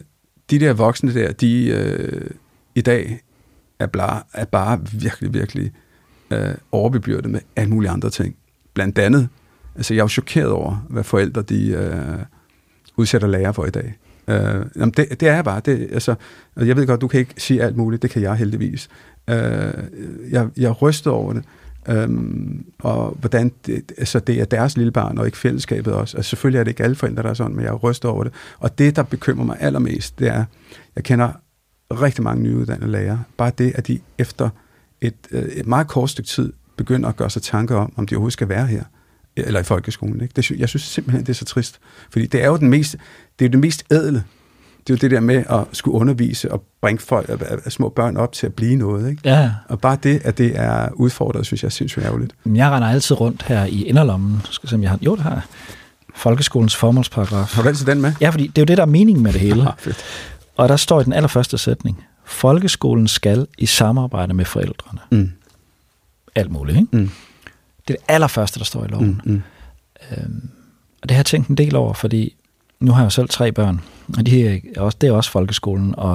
de der voksne der, de øh, i dag er bare, er bare virkelig, virkelig øh, overbebyrdet med alle mulige andre ting. Blandt andet, altså jeg er jo chokeret over, hvad forældre de øh, udsætter lærer for i dag. Øh, jamen det, det er bare, det, altså, jeg ved godt, du kan ikke sige alt muligt, det kan jeg heldigvis. Øh, jeg, jeg ryster over det, øhm, og hvordan det, altså det er deres lille barn, og ikke fællesskabet også. Altså selvfølgelig er det ikke alle forældre, der er sådan, men jeg ryster over det. Og det, der bekymrer mig allermest, det er, jeg kender rigtig mange nyuddannede lærere, bare det, at de efter et, et meget kort stykke tid begynder at gøre sig tanker om, om de overhovedet skal være her, eller i folkeskolen. Ikke? Det, jeg synes simpelthen, det er så trist. Fordi det er jo den mest, det er jo det mest ædle. Det er jo det der med at skulle undervise og bringe folk, små børn op til at blive noget. Ikke? Ja. Og bare det, at det er udfordret, synes jeg er sindssygt ærgerligt. Jeg render altid rundt her i inderlommen. Skal se, om jeg har... Jo, det har jeg. Folkeskolens formålsparagraf. Har du altid den med? Ja, fordi det er jo det, der er meningen med det hele. Ah, fedt. Og der står i den allerførste sætning, folkeskolen skal i samarbejde med forældrene. Mm. Alt muligt, ikke? Mm. Det er det allerførste, der står i loven. Mm, mm. Øhm, og det har jeg tænkt en del over, fordi nu har jeg jo selv tre børn, og de er også, det er også folkeskolen, og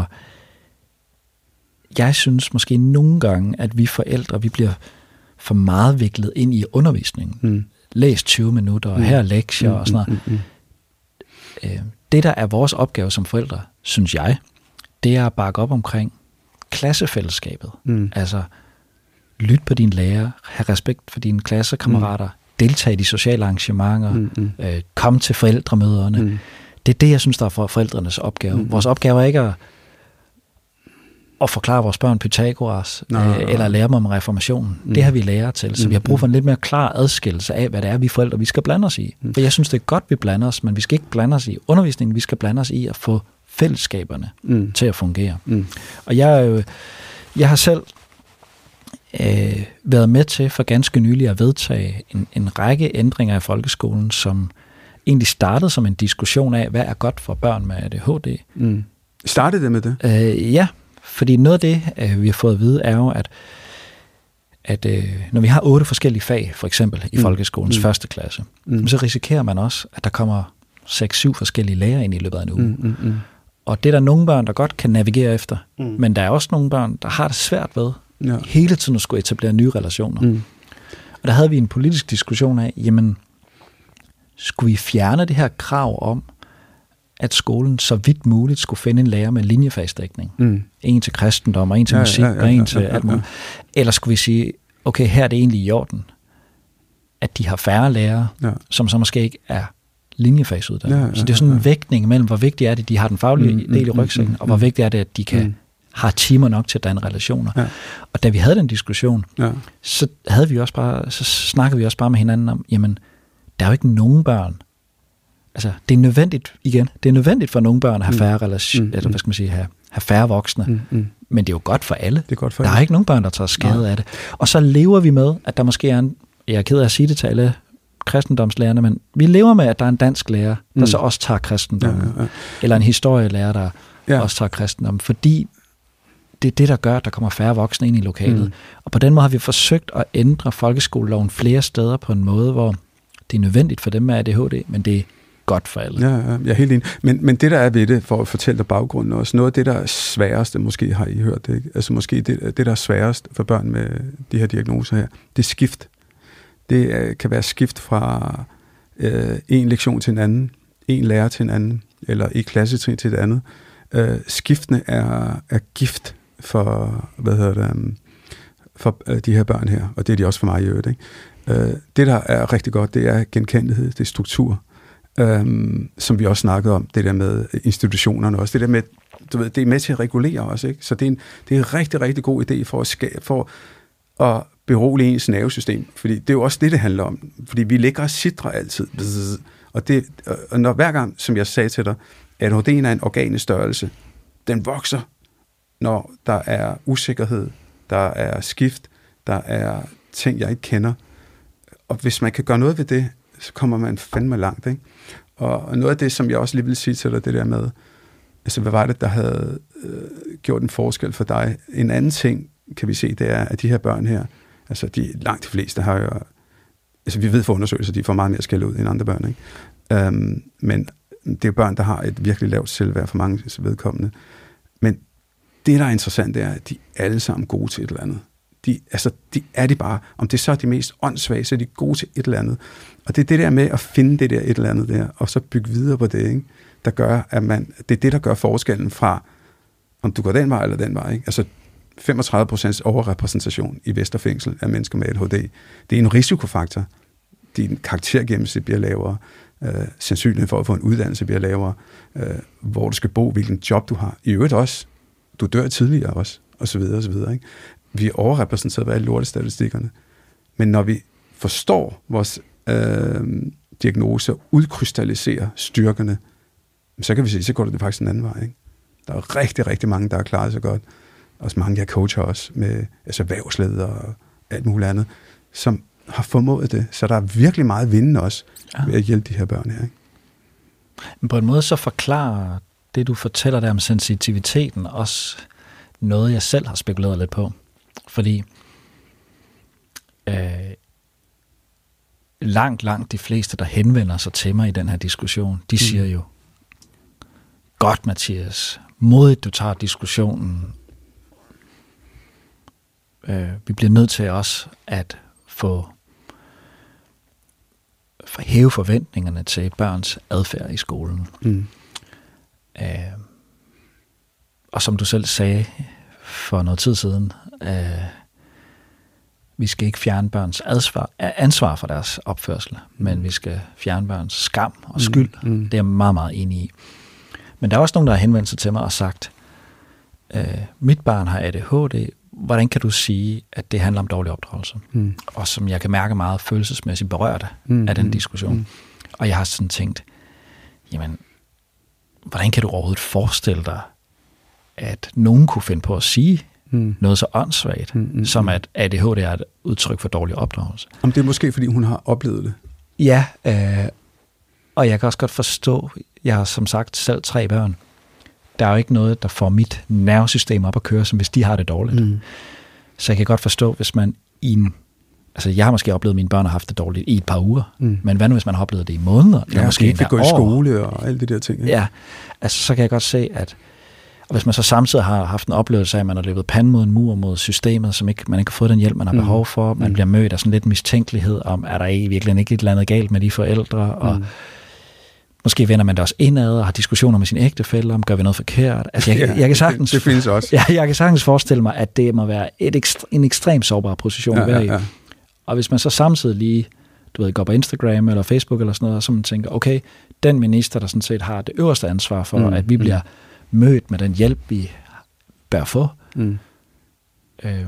jeg synes måske nogle gange, at vi forældre, vi bliver for meget viklet ind i undervisningen. Mm. Læs tyve minutter, og her er lektier mm, og sådan noget. Mm, mm, mm. Øh, det, der er vores opgave som forældre, synes jeg, det er at bakke op omkring klassefællesskabet. Mm. Altså, lyt på dine lærer, have respekt for dine klassekammerater, mm. deltage i de sociale arrangementer, mm, mm. Øh, kom til forældremøderne. Mm. Det er det, jeg synes, der er for forældrenes opgave. Mm. Vores opgave er ikke at, at forklare vores børn Pythagoras, Nå, øh, nå, nå. eller lære dem om reformationen. Mm. Det har vi lærer til, så mm. vi har brug for en lidt mere klar adskillelse af, hvad det er, vi forældre vi skal blande os i. Mm. For jeg synes, det er godt, vi blander os, men vi skal ikke blande os i undervisningen, vi skal blande os i at få fællesskaberne mm. til at fungere. Mm. Og jeg, øh, jeg har selv øh, været med til for ganske nylig at vedtage en, en række ændringer i folkeskolen, som egentlig startede som en diskussion af, hvad er godt for børn med A D H D. Mm. Startede det med det? Øh, ja, fordi noget af det, øh, vi har fået at vide, er jo, at, at øh, når vi har otte forskellige fag, for eksempel i mm. folkeskolens mm. første klasse, mm. så risikerer man også, at der kommer seks syv forskellige lærere ind i løbet af en uge. Mm, mm, mm. Og det er der nogle børn, der godt kan navigere efter, mm. men der er også nogle børn, der har det svært ved ja. hele tiden at skulle etablere nye relationer. Mm. Og der havde vi en politisk diskussion af, jamen, skulle vi fjerne det her krav om, at skolen så vidt muligt skulle finde en lærer med linjefagsdækning. Mm. En til kristendom, og en til ja, musik, ja, ja, og en ja, til ja, ja, alt muligt. Ja. Eller skulle vi sige, okay, her er det egentlig i orden, at de har færre lærere, ja. som så måske ikke er linjefagsuddannet. Ja, ja, så det er sådan en ja. vægtning mellem, hvor vigtigt er det, at de har den faglige mm, del i rygsækken, mm, og hvor vigtigt er det, at de kan mm. har timer nok til at danne relationer. Ja. Og da vi havde den diskussion, ja. så havde vi også bare, så snakkede vi også bare med hinanden om, jamen, der er jo ikke nogen børn. Altså, det er nødvendigt, igen, det er nødvendigt for nogle børn at have færre relationer, mm. eller hvad skal man sige, have, have færre voksne. Mm. Mm. Men det er jo godt for alle. Det er godt for der alle. Er ikke nogen børn, der tager skade Nej. af det. Og så lever vi med, at der måske er en, jeg er ked af at sige det til alle kristendomslærerne, men vi lever med, at der er en dansk lærer, der mm. så også tager kristendommen. Ja, ja, ja. Eller en historielærer, der ja. også tager kristendommen. Fordi det er det, der gør, at der kommer færre voksne ind i lokalet. Mm. Og på den måde har vi forsøgt at ændre folkeskoleloven flere steder på en måde, hvor det er nødvendigt for dem med A D H D, men det er godt for alle. Ja, ja, jeg er helt enig. Men, men det, der er ved det, for at fortælle dig baggrunden også, noget af det, der er sværeste, måske har I hørt det, ikke? Altså måske det, det, der er sværest for børn med de her diagnoser her, det er skift. Det er, kan være skift fra øh, en lektion til en anden, en lærer til en anden, eller et klassetrin til et andet. Øh, skiftene er, er gift for, hvad hedder det, um, for øh, de her børn her, og det er de også for mig i øvrigt, ikke? Øh, det, der er rigtig godt, det er genkendelighed, det er struktur. Øhm, som vi også snakkede om, det der med institutionerne også, det der med, du ved, det er med til at regulere også, ikke? Så det er en, det er en rigtig, rigtig god idé for at, skabe, for at berolige ens nervesystem, fordi det er jo også det, det handler om, fordi vi ligger og sidrer altid, og, det, og når hver gang, som jeg sagde til dig, at A D H D'en er en organisk størrelse, den vokser, når der er usikkerhed, der er skift, der er ting, jeg ikke kender, og hvis man kan gøre noget ved det, så kommer man fandme langt, ikke? Og noget af det, som jeg også lige vil sige til dig, det der med, altså hvad var det, der havde øh, gjort en forskel for dig? En anden ting, kan vi se, det er, at de her børn her, altså de langt de fleste har jo, altså vi ved for undersøgelser, de får meget mere skæld ud end andre børn, ikke? Um, men det er børn, der har et virkelig lavt selvværd for mange vedkommende. Men det, der er interessant, det er, at de er alle sammen gode til et eller andet. De, altså, de er de bare. Om det så er de mest åndssvage, så er de gode til et eller andet. Og det er det der med at finde det der et eller andet der, og så bygge videre på det, ikke? Der gør, at man, det er det, der gør forskellen fra, om du går den vej eller den vej. Ikke? Altså femogtredive procent overrepræsentation i Vesterfængsel af mennesker med A D H D. Det er en risikofaktor. Din karaktergennemsnit bliver lavere. Øh, sandsynligheden for at få en uddannelse bliver lavere. Øh, hvor du skal bo, hvilken job du har. I øvrigt også. Du dør tidligere også. Og så videre, og så videre. Ikke? Vi er overrepræsenteret ved alle lortestatistikkerne. Men når vi forstår vores øh, diagnoser, udkrystalliserer styrkerne, så kan vi se, så går det faktisk en anden vej. Ikke? Der er rigtig, rigtig mange, der har klaret sig godt. Også mange, jeg coacher også med altså erhvervsledere og alt muligt andet, som har formået det. Så der er virkelig meget vindende også ja. ved at hjælpe de her børn her. Ikke? Men på en måde så forklarer det, du fortæller der om sensitiviteten, også noget, jeg selv har spekuleret lidt på. Fordi øh, langt, langt de fleste, der henvender sig til mig i den her diskussion, de siger jo, godt Mathias, modigt du tager diskussionen. Øh, vi bliver nødt til også at få for hæve forventningerne til børns adfærd i skolen. Mm. Øh, og som du selv sagde for noget tid siden, øh, vi skal ikke fjerne børns ansvar, ansvar for deres opførsel, mm. men vi skal fjerne børns skam og skyld. Mm. Mm. Det er jeg meget, meget enig i. Men der er også nogen, der har henvendt sig til mig og sagt, øh, mit barn har A D H D, hvordan kan du sige, at det handler om dårlig opdragelse? Mm. Og som jeg kan mærke meget følelsesmæssigt berørte mm. af den diskussion. Mm. Og jeg har sådan tænkt, jamen, hvordan kan du overhovedet forestille dig, at nogen kunne finde på at sige mm. noget så åndssvagt, mm, mm, som at A D H D er et udtryk for dårlig opdragelse? Om det er måske, fordi hun har oplevet det? Ja, øh, og jeg kan også godt forstå, jeg har som sagt selv tre børn. Der er jo ikke noget, der får mit nervesystem op at køre, som hvis de har det dårligt. Mm. Så jeg kan godt forstå, hvis man i en... Altså, jeg har måske oplevet, at mine børn har haft det dårligt i et par uger. Mm. Men hvad nu, hvis man har oplevet det i måneder? Ja, måske ikke gå i skole og alle de der ting. Ikke? Ja, altså så kan jeg godt se, at... Og hvis man så samtidig har haft en oplevelse af, at man har løbet panden mod en mur mod systemet, som ikke, man ikke har fået den hjælp, man har mm. behov for. Man mm. bliver mødt af sådan lidt mistænkelighed om, er der i virkelig ikke et eller andet galt med de forældre? Og mm. måske vender man det også indad og har diskussioner med sine ægtefæller om, gør vi noget forkert? Altså, jeg, ja, jeg kan sagtens, det, det findes også. Jeg, jeg kan sagtens forestille mig, at det må være et ekstre, en ekstremt sårbar position at være i. Ja, ja, ja. Og hvis man så samtidig lige, du ved, går på Instagram eller Facebook eller sådan noget, så man tænker, okay, den minister, der sådan set har det øverste ansvar for, mm. at vi bliver mødt med den hjælp, vi bør få, mm. øh,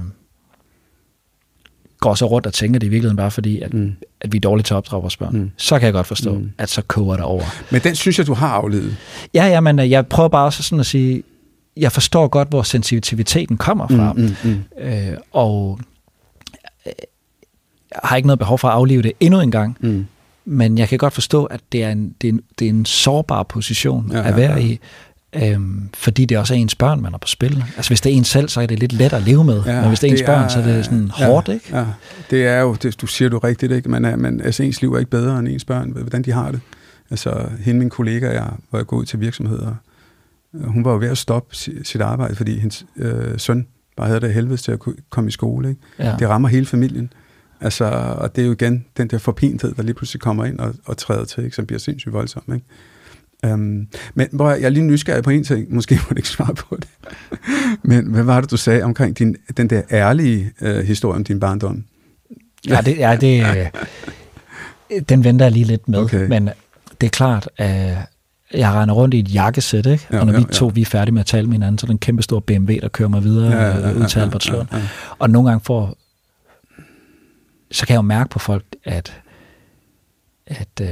går så rundt og tænker det i virkeligheden bare fordi, at, mm. at vi er dårlige til at opdrage vores børn. Mm. Så kan jeg godt forstå, mm. at så koger det over. Men den synes jeg, du har aflevet. Ja, ja, men jeg prøver bare også sådan at sige, jeg forstår godt, hvor sensitiviteten kommer fra. Mm, mm, mm. Øh, og øh, jeg har ikke noget behov for at aflive det endnu en gang, mm. men jeg kan godt forstå, at det er en, det er en, det er en sårbar position ja, at være ja, ja. i. Øhm, fordi det også er ens børn, man er på spil. Altså hvis det er ens selv, så er det lidt let at leve med. Ja, men hvis det er ens det børn, er, så er det sådan ja, hårdt, ikke? Ja, det er jo, det, du siger du rigtigt, ikke? Man er, man, altså ens liv er ikke bedre end ens børn, hvordan de har det. Altså hende, min kollega, jeg, hvor jeg går ud til virksomheder, hun var jo ved at stoppe sit arbejde, fordi hendes øh, søn bare havde det helvedes til at komme i skole, ikke? Ja. Det rammer hele familien. Altså, og det er jo igen den der forpinthed, der lige pludselig kommer ind og, og træder til, ikke? Som bliver sindssygt voldsom, ikke? Um, men hvor jeg er lige nysgerrig på en ting, måske må du ikke svare på det, men hvad var det, du sagde omkring din, den der ærlige uh, historie om din barndom? Ja, det, ja det, øh, den venter jeg lige lidt med, okay. Men det er klart, at jeg render rundt i et jakkesæt, ikke? Ja, og når ja, vi to ja. vi er færdige med at tale med hinanden, så er det en kæmpe stor B M W, der kører mig videre ja, ja, ja, ud til Albertslund. Ja, ja, ja. Og nogle gange får, så kan jeg jo mærke på folk, at at øh,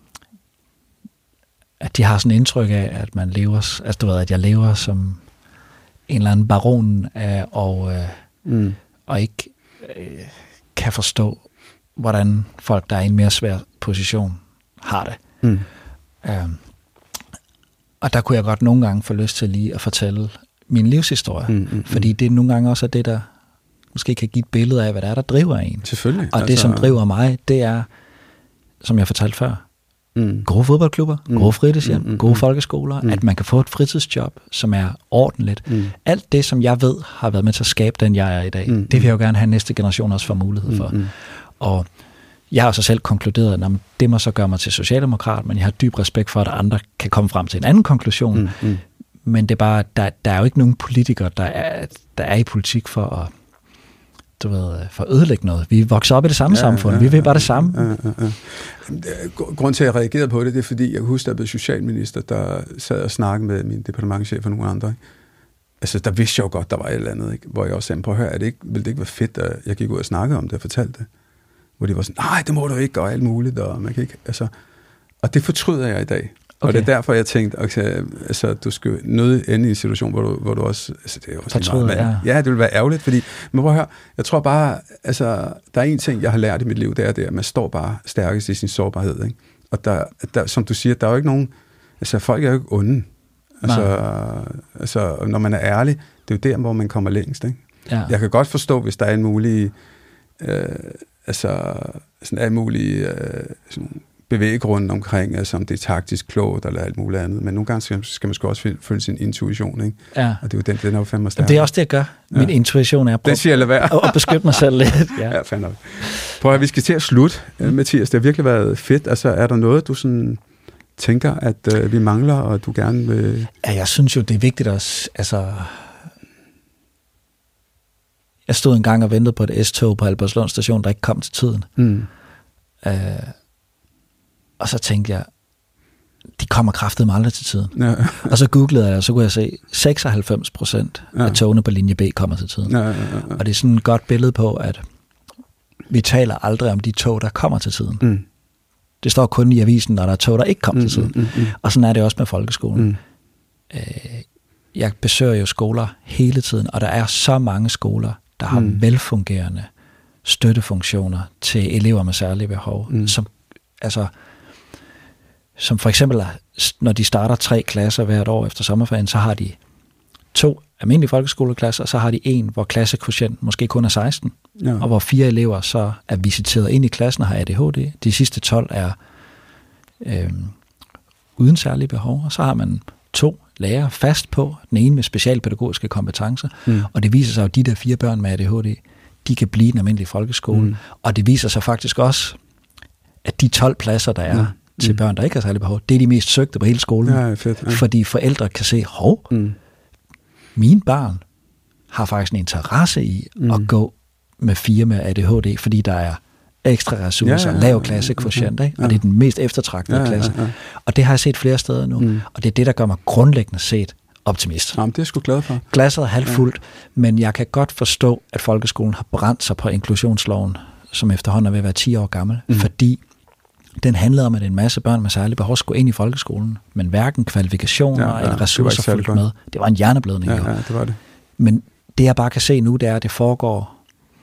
at de har sådan et indtryk af, at man lever, altså du ved, at jeg lever som en eller anden baron, øh, og, øh, mm. og ikke øh, kan forstå, hvordan folk, der er i en mere svær position, har det. Mm. Øh, og der kunne jeg godt nogle gange få lyst til lige at fortælle min livshistorie, mm, mm, fordi det nogle gange også er det, der måske kan give et billede af, hvad der er, der driver en. Selvfølgelig. Og altså, det, som driver mig, det er, som jeg fortalte før, Mm. Gode fodboldklubber, mm. gode fritidshjem, mm. gode folkeskoler, mm. at man kan få et fritidsjob, som er ordentligt. Mm. Alt det, som jeg ved, har været med til at skabe den, jeg er i dag, mm. det vil jeg jo gerne have næste generation også få mulighed for. Mm. Og jeg har så selv konkluderet, at det må så gøre mig til socialdemokrat, men jeg har dyb respekt for, at andre kan komme frem til en anden konklusion. Mm. Mm. Men det er bare, der, der er jo ikke nogen politikere, der er, der er i politik for at du ved, for at ødelægge noget. Vi vokser op i det samme ja, samfund. Ja, vi vil bare det samme. Ja, ja, ja. Grunden til, at jeg reagerede på det, det er, fordi jeg husker, at jeg blev socialminister, der sad og snakkede med min departementschef og nogle andre. Ikke? Altså, der vidste jeg jo godt, der var et eller andet, ikke? Hvor jeg også sagde, prøv at høre, er det ikke, ville det ikke være fedt, at jeg gik ud og snakkede om det og fortalte det? Hvor de var sådan, nej, det må du ikke, og alt muligt, og man kan ikke, altså, og det fortryder jeg i dag. Okay. Og det er derfor, jeg tænkte, okay, altså, du skal nødt ende i en situation, hvor du, hvor du også... Altså, det er jo også fortryder, meget, ja. Ja, det vil være ærgerligt, fordi... Men prøv at høre, jeg tror bare, altså, der er en ting, jeg har lært i mit liv, det er det, at man står bare stærkest i sin sårbarhed, ikke? Og der, der, som du siger, der er jo ikke nogen... Altså, folk er jo ikke onde. Altså, altså, når man er ærlig, det er jo der, hvor man kommer længst, ikke? Ja. Jeg kan godt forstå, hvis der er en mulig... Øh, altså, sådan en mulig... Øh, sådan, bevæggrund omkring, altså om det er taktisk klogt eller alt muligt andet. Men nogle gange skal man sgu også følge sin intuition, ikke? Ja. Og det er jo den, den er jo fandme stærk. Det er også det, jeg gør. Min ja. intuition er at prøve siger, at, at beskytte mig selv lidt. Ja, ja fandme. Prøv at vi skal til at slutte, mm. Mathias. Det har virkelig været fedt. Altså, er der noget, du sådan tænker, at øh, vi mangler, og du gerne vil... Ja, jeg synes jo, det er vigtigt at... Altså... Jeg stod en gang og ventede på et S-tog på Albertslund station, der ikke kom til tiden. Mm. Øh... Og så tænkte jeg, de kommer kraftedeme aldrig til tiden. Ja. Og så googlede jeg, og så kunne jeg se, seksoghalvfems procent ja. af togene på linje B kommer til tiden. Ja, ja, ja. Og det er sådan et godt billede på, at vi taler aldrig om de tog, der kommer til tiden. Mm. Det står kun i avisen, når der er tog, der ikke kommer mm, til tiden. Mm, mm, mm. Og sådan er det også med folkeskolen. Mm. Jeg besøger jo skoler hele tiden, og der er så mange skoler, der har mm. velfungerende støttefunktioner til elever med særlige behov, mm. som altså... som for eksempel, når de starter tre klasser hvert år efter sommerferien, så har de to almindelige folkeskoleklasser, og så har de en, hvor klassekvotienten måske kun er seksten, ja. Og hvor fire elever så er visiteret ind i klassen og har A D H D. De sidste tolv er øh, uden særlige behov, og så har man to lærere fast på, den ene med specialpædagogiske kompetencer, mm. og det viser sig, at de der fire børn med A D H D, de kan blive en almindelig folkeskole, mm. og det viser sig faktisk også, at de tolv pladser, der er, ja. til børn, der ikke har særlig behov, det er de mest søgte på hele skolen. Ja, fedt, ja. Fordi forældre kan se, hov, mm. mine børn har faktisk en interesse i mm. at gå med fire med A D H D, fordi der er ekstra ressourcer, ja, ja, ja, lav klassekvotient, ja, ja, ja. Og det er den mest eftertragtede ja, klasse. Ja, ja. Og det har jeg set flere steder nu, mm. og det er det, der gør mig grundlæggende set optimist. Jamen, det er jeg sgu glad for. Glasset er halvt fuldt, ja. Men jeg kan godt forstå, at folkeskolen har brændt sig på inklusionsloven, som efterhånden er ved at være ti år gammel, mm. fordi den handlede om, at en masse børn med særlige behov skulle ind i folkeskolen, men hverken kvalifikationer ja, ja, eller ressourcer fulgte med. Det var en hjerneblødning. Ja, ja, det var det. Men det, jeg bare kan se nu, det er, at det foregår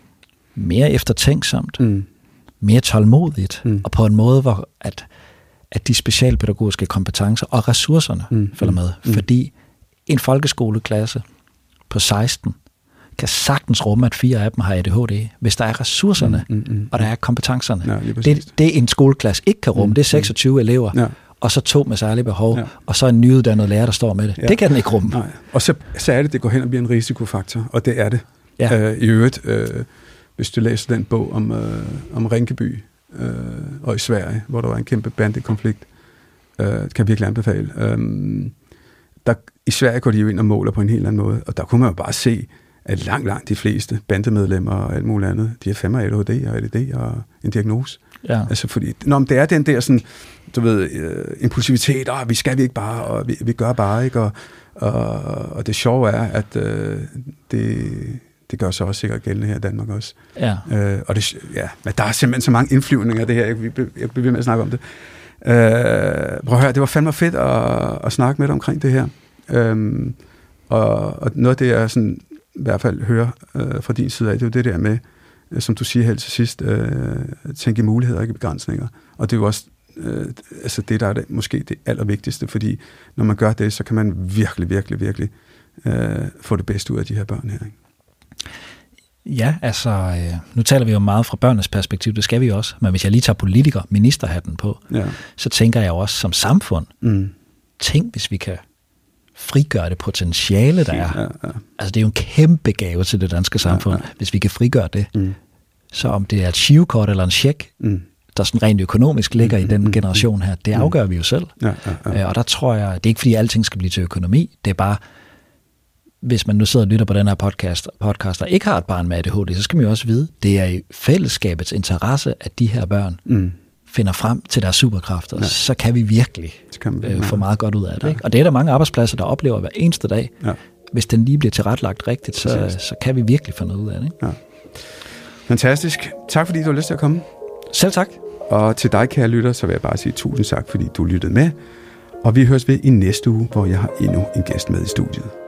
mere eftertænksomt, mm. mere tålmodigt, mm. og på en måde, hvor at, at de specialpædagogiske kompetencer og ressourcerne mm. følger med. Mm. Fordi en folkeskoleklasse på seksten kan sagtens rumme, at fire af dem har A D H D, hvis der er ressourcerne, mm, mm, mm, og der er kompetencerne. Ja, det, det en skoleklasse ikke kan rumme, mm, det er seksogtyve mm. elever, ja. Og så to med særlige behov, ja. Og så en nyuddannet lærer, der står med det. Ja. Det kan den ikke rumme. Nej. Og så, så er det, det går hen og bliver en risikofaktor, og det er det. Ja. Øh, I øvrigt, øh, hvis du læser den bog om, øh, om Rinkeby øh, og i Sverige, hvor der var en kæmpe bandekonflikt, øh, kan jeg virkelig anbefale. Øh, der, I Sverige går de jo ind og måler på en helt anden måde, og der kunne man jo bare se, at langt, langt de fleste bandemedlemmer og alt muligt andet, de har fandme A D H D og A D D og en diagnose. Ja. Altså fordi, når det er den der sådan, du ved, uh, impulsivitet, og vi skal vi ikke bare, og vi, vi gør bare ikke, og, og, og det sjove er, at uh, det, det gør så også sikkert gældende her i Danmark også. Ja. Uh, og det, ja, men der er simpelthen så mange indflyvninger af det her, jeg, jeg, jeg bliver ved med at snakke om det. Uh, prøv at høre, det var fandme fedt at, at snakke med dig omkring det her. Um, og, og noget af det, jeg sådan i hvert fald høre øh, fra din side af, det er jo det der med, øh, som du siger helt til sidst, øh, tænke i muligheder og ikke begrænsninger. Og det er jo også øh, altså det, der er det, måske det allervigtigste, fordi når man gør det, så kan man virkelig, virkelig, virkelig øh, få det bedste ud af de her børn her. Ikke? Ja, altså, øh, nu taler vi jo meget fra børnenes perspektiv, det skal vi også, men hvis jeg lige tager politiker, ministerhatten på, ja. så tænker jeg jo også som samfund, mm. tænk hvis vi kan frigøre det potentiale, der er. Ja, ja. Altså det er jo en kæmpe gave til det danske samfund, ja, ja. hvis vi kan frigøre det. Mm. Så om det er et shivekort eller en check, mm. der sådan rent økonomisk ligger mm. i den generation her, det afgør mm. vi jo selv. Ja, ja, ja. Og der tror jeg, det er ikke fordi alting skal blive til økonomi, det er bare, hvis man nu sidder og lytter på den her podcast, podcast og ikke har et barn med A D H D, så skal man jo også vide, det er i fællesskabets interesse, at de her børn mm. finder frem til deres superkræfter, ja. så kan vi virkelig kan vi, øh, få meget godt ud af det. Ja. Ikke? Og det er der mange arbejdspladser, der oplever hver eneste dag. Ja. Hvis den lige bliver tilrettelagt rigtigt, så, så kan vi virkelig få noget ud af det. Ikke? Ja. Fantastisk. Tak fordi du har lyst til at komme. Selv tak. Og til dig, kære lytter, så vil jeg bare sige tusind tak, fordi du lyttede med. Og vi høres ved i næste uge, hvor jeg har endnu en gæst med i studiet.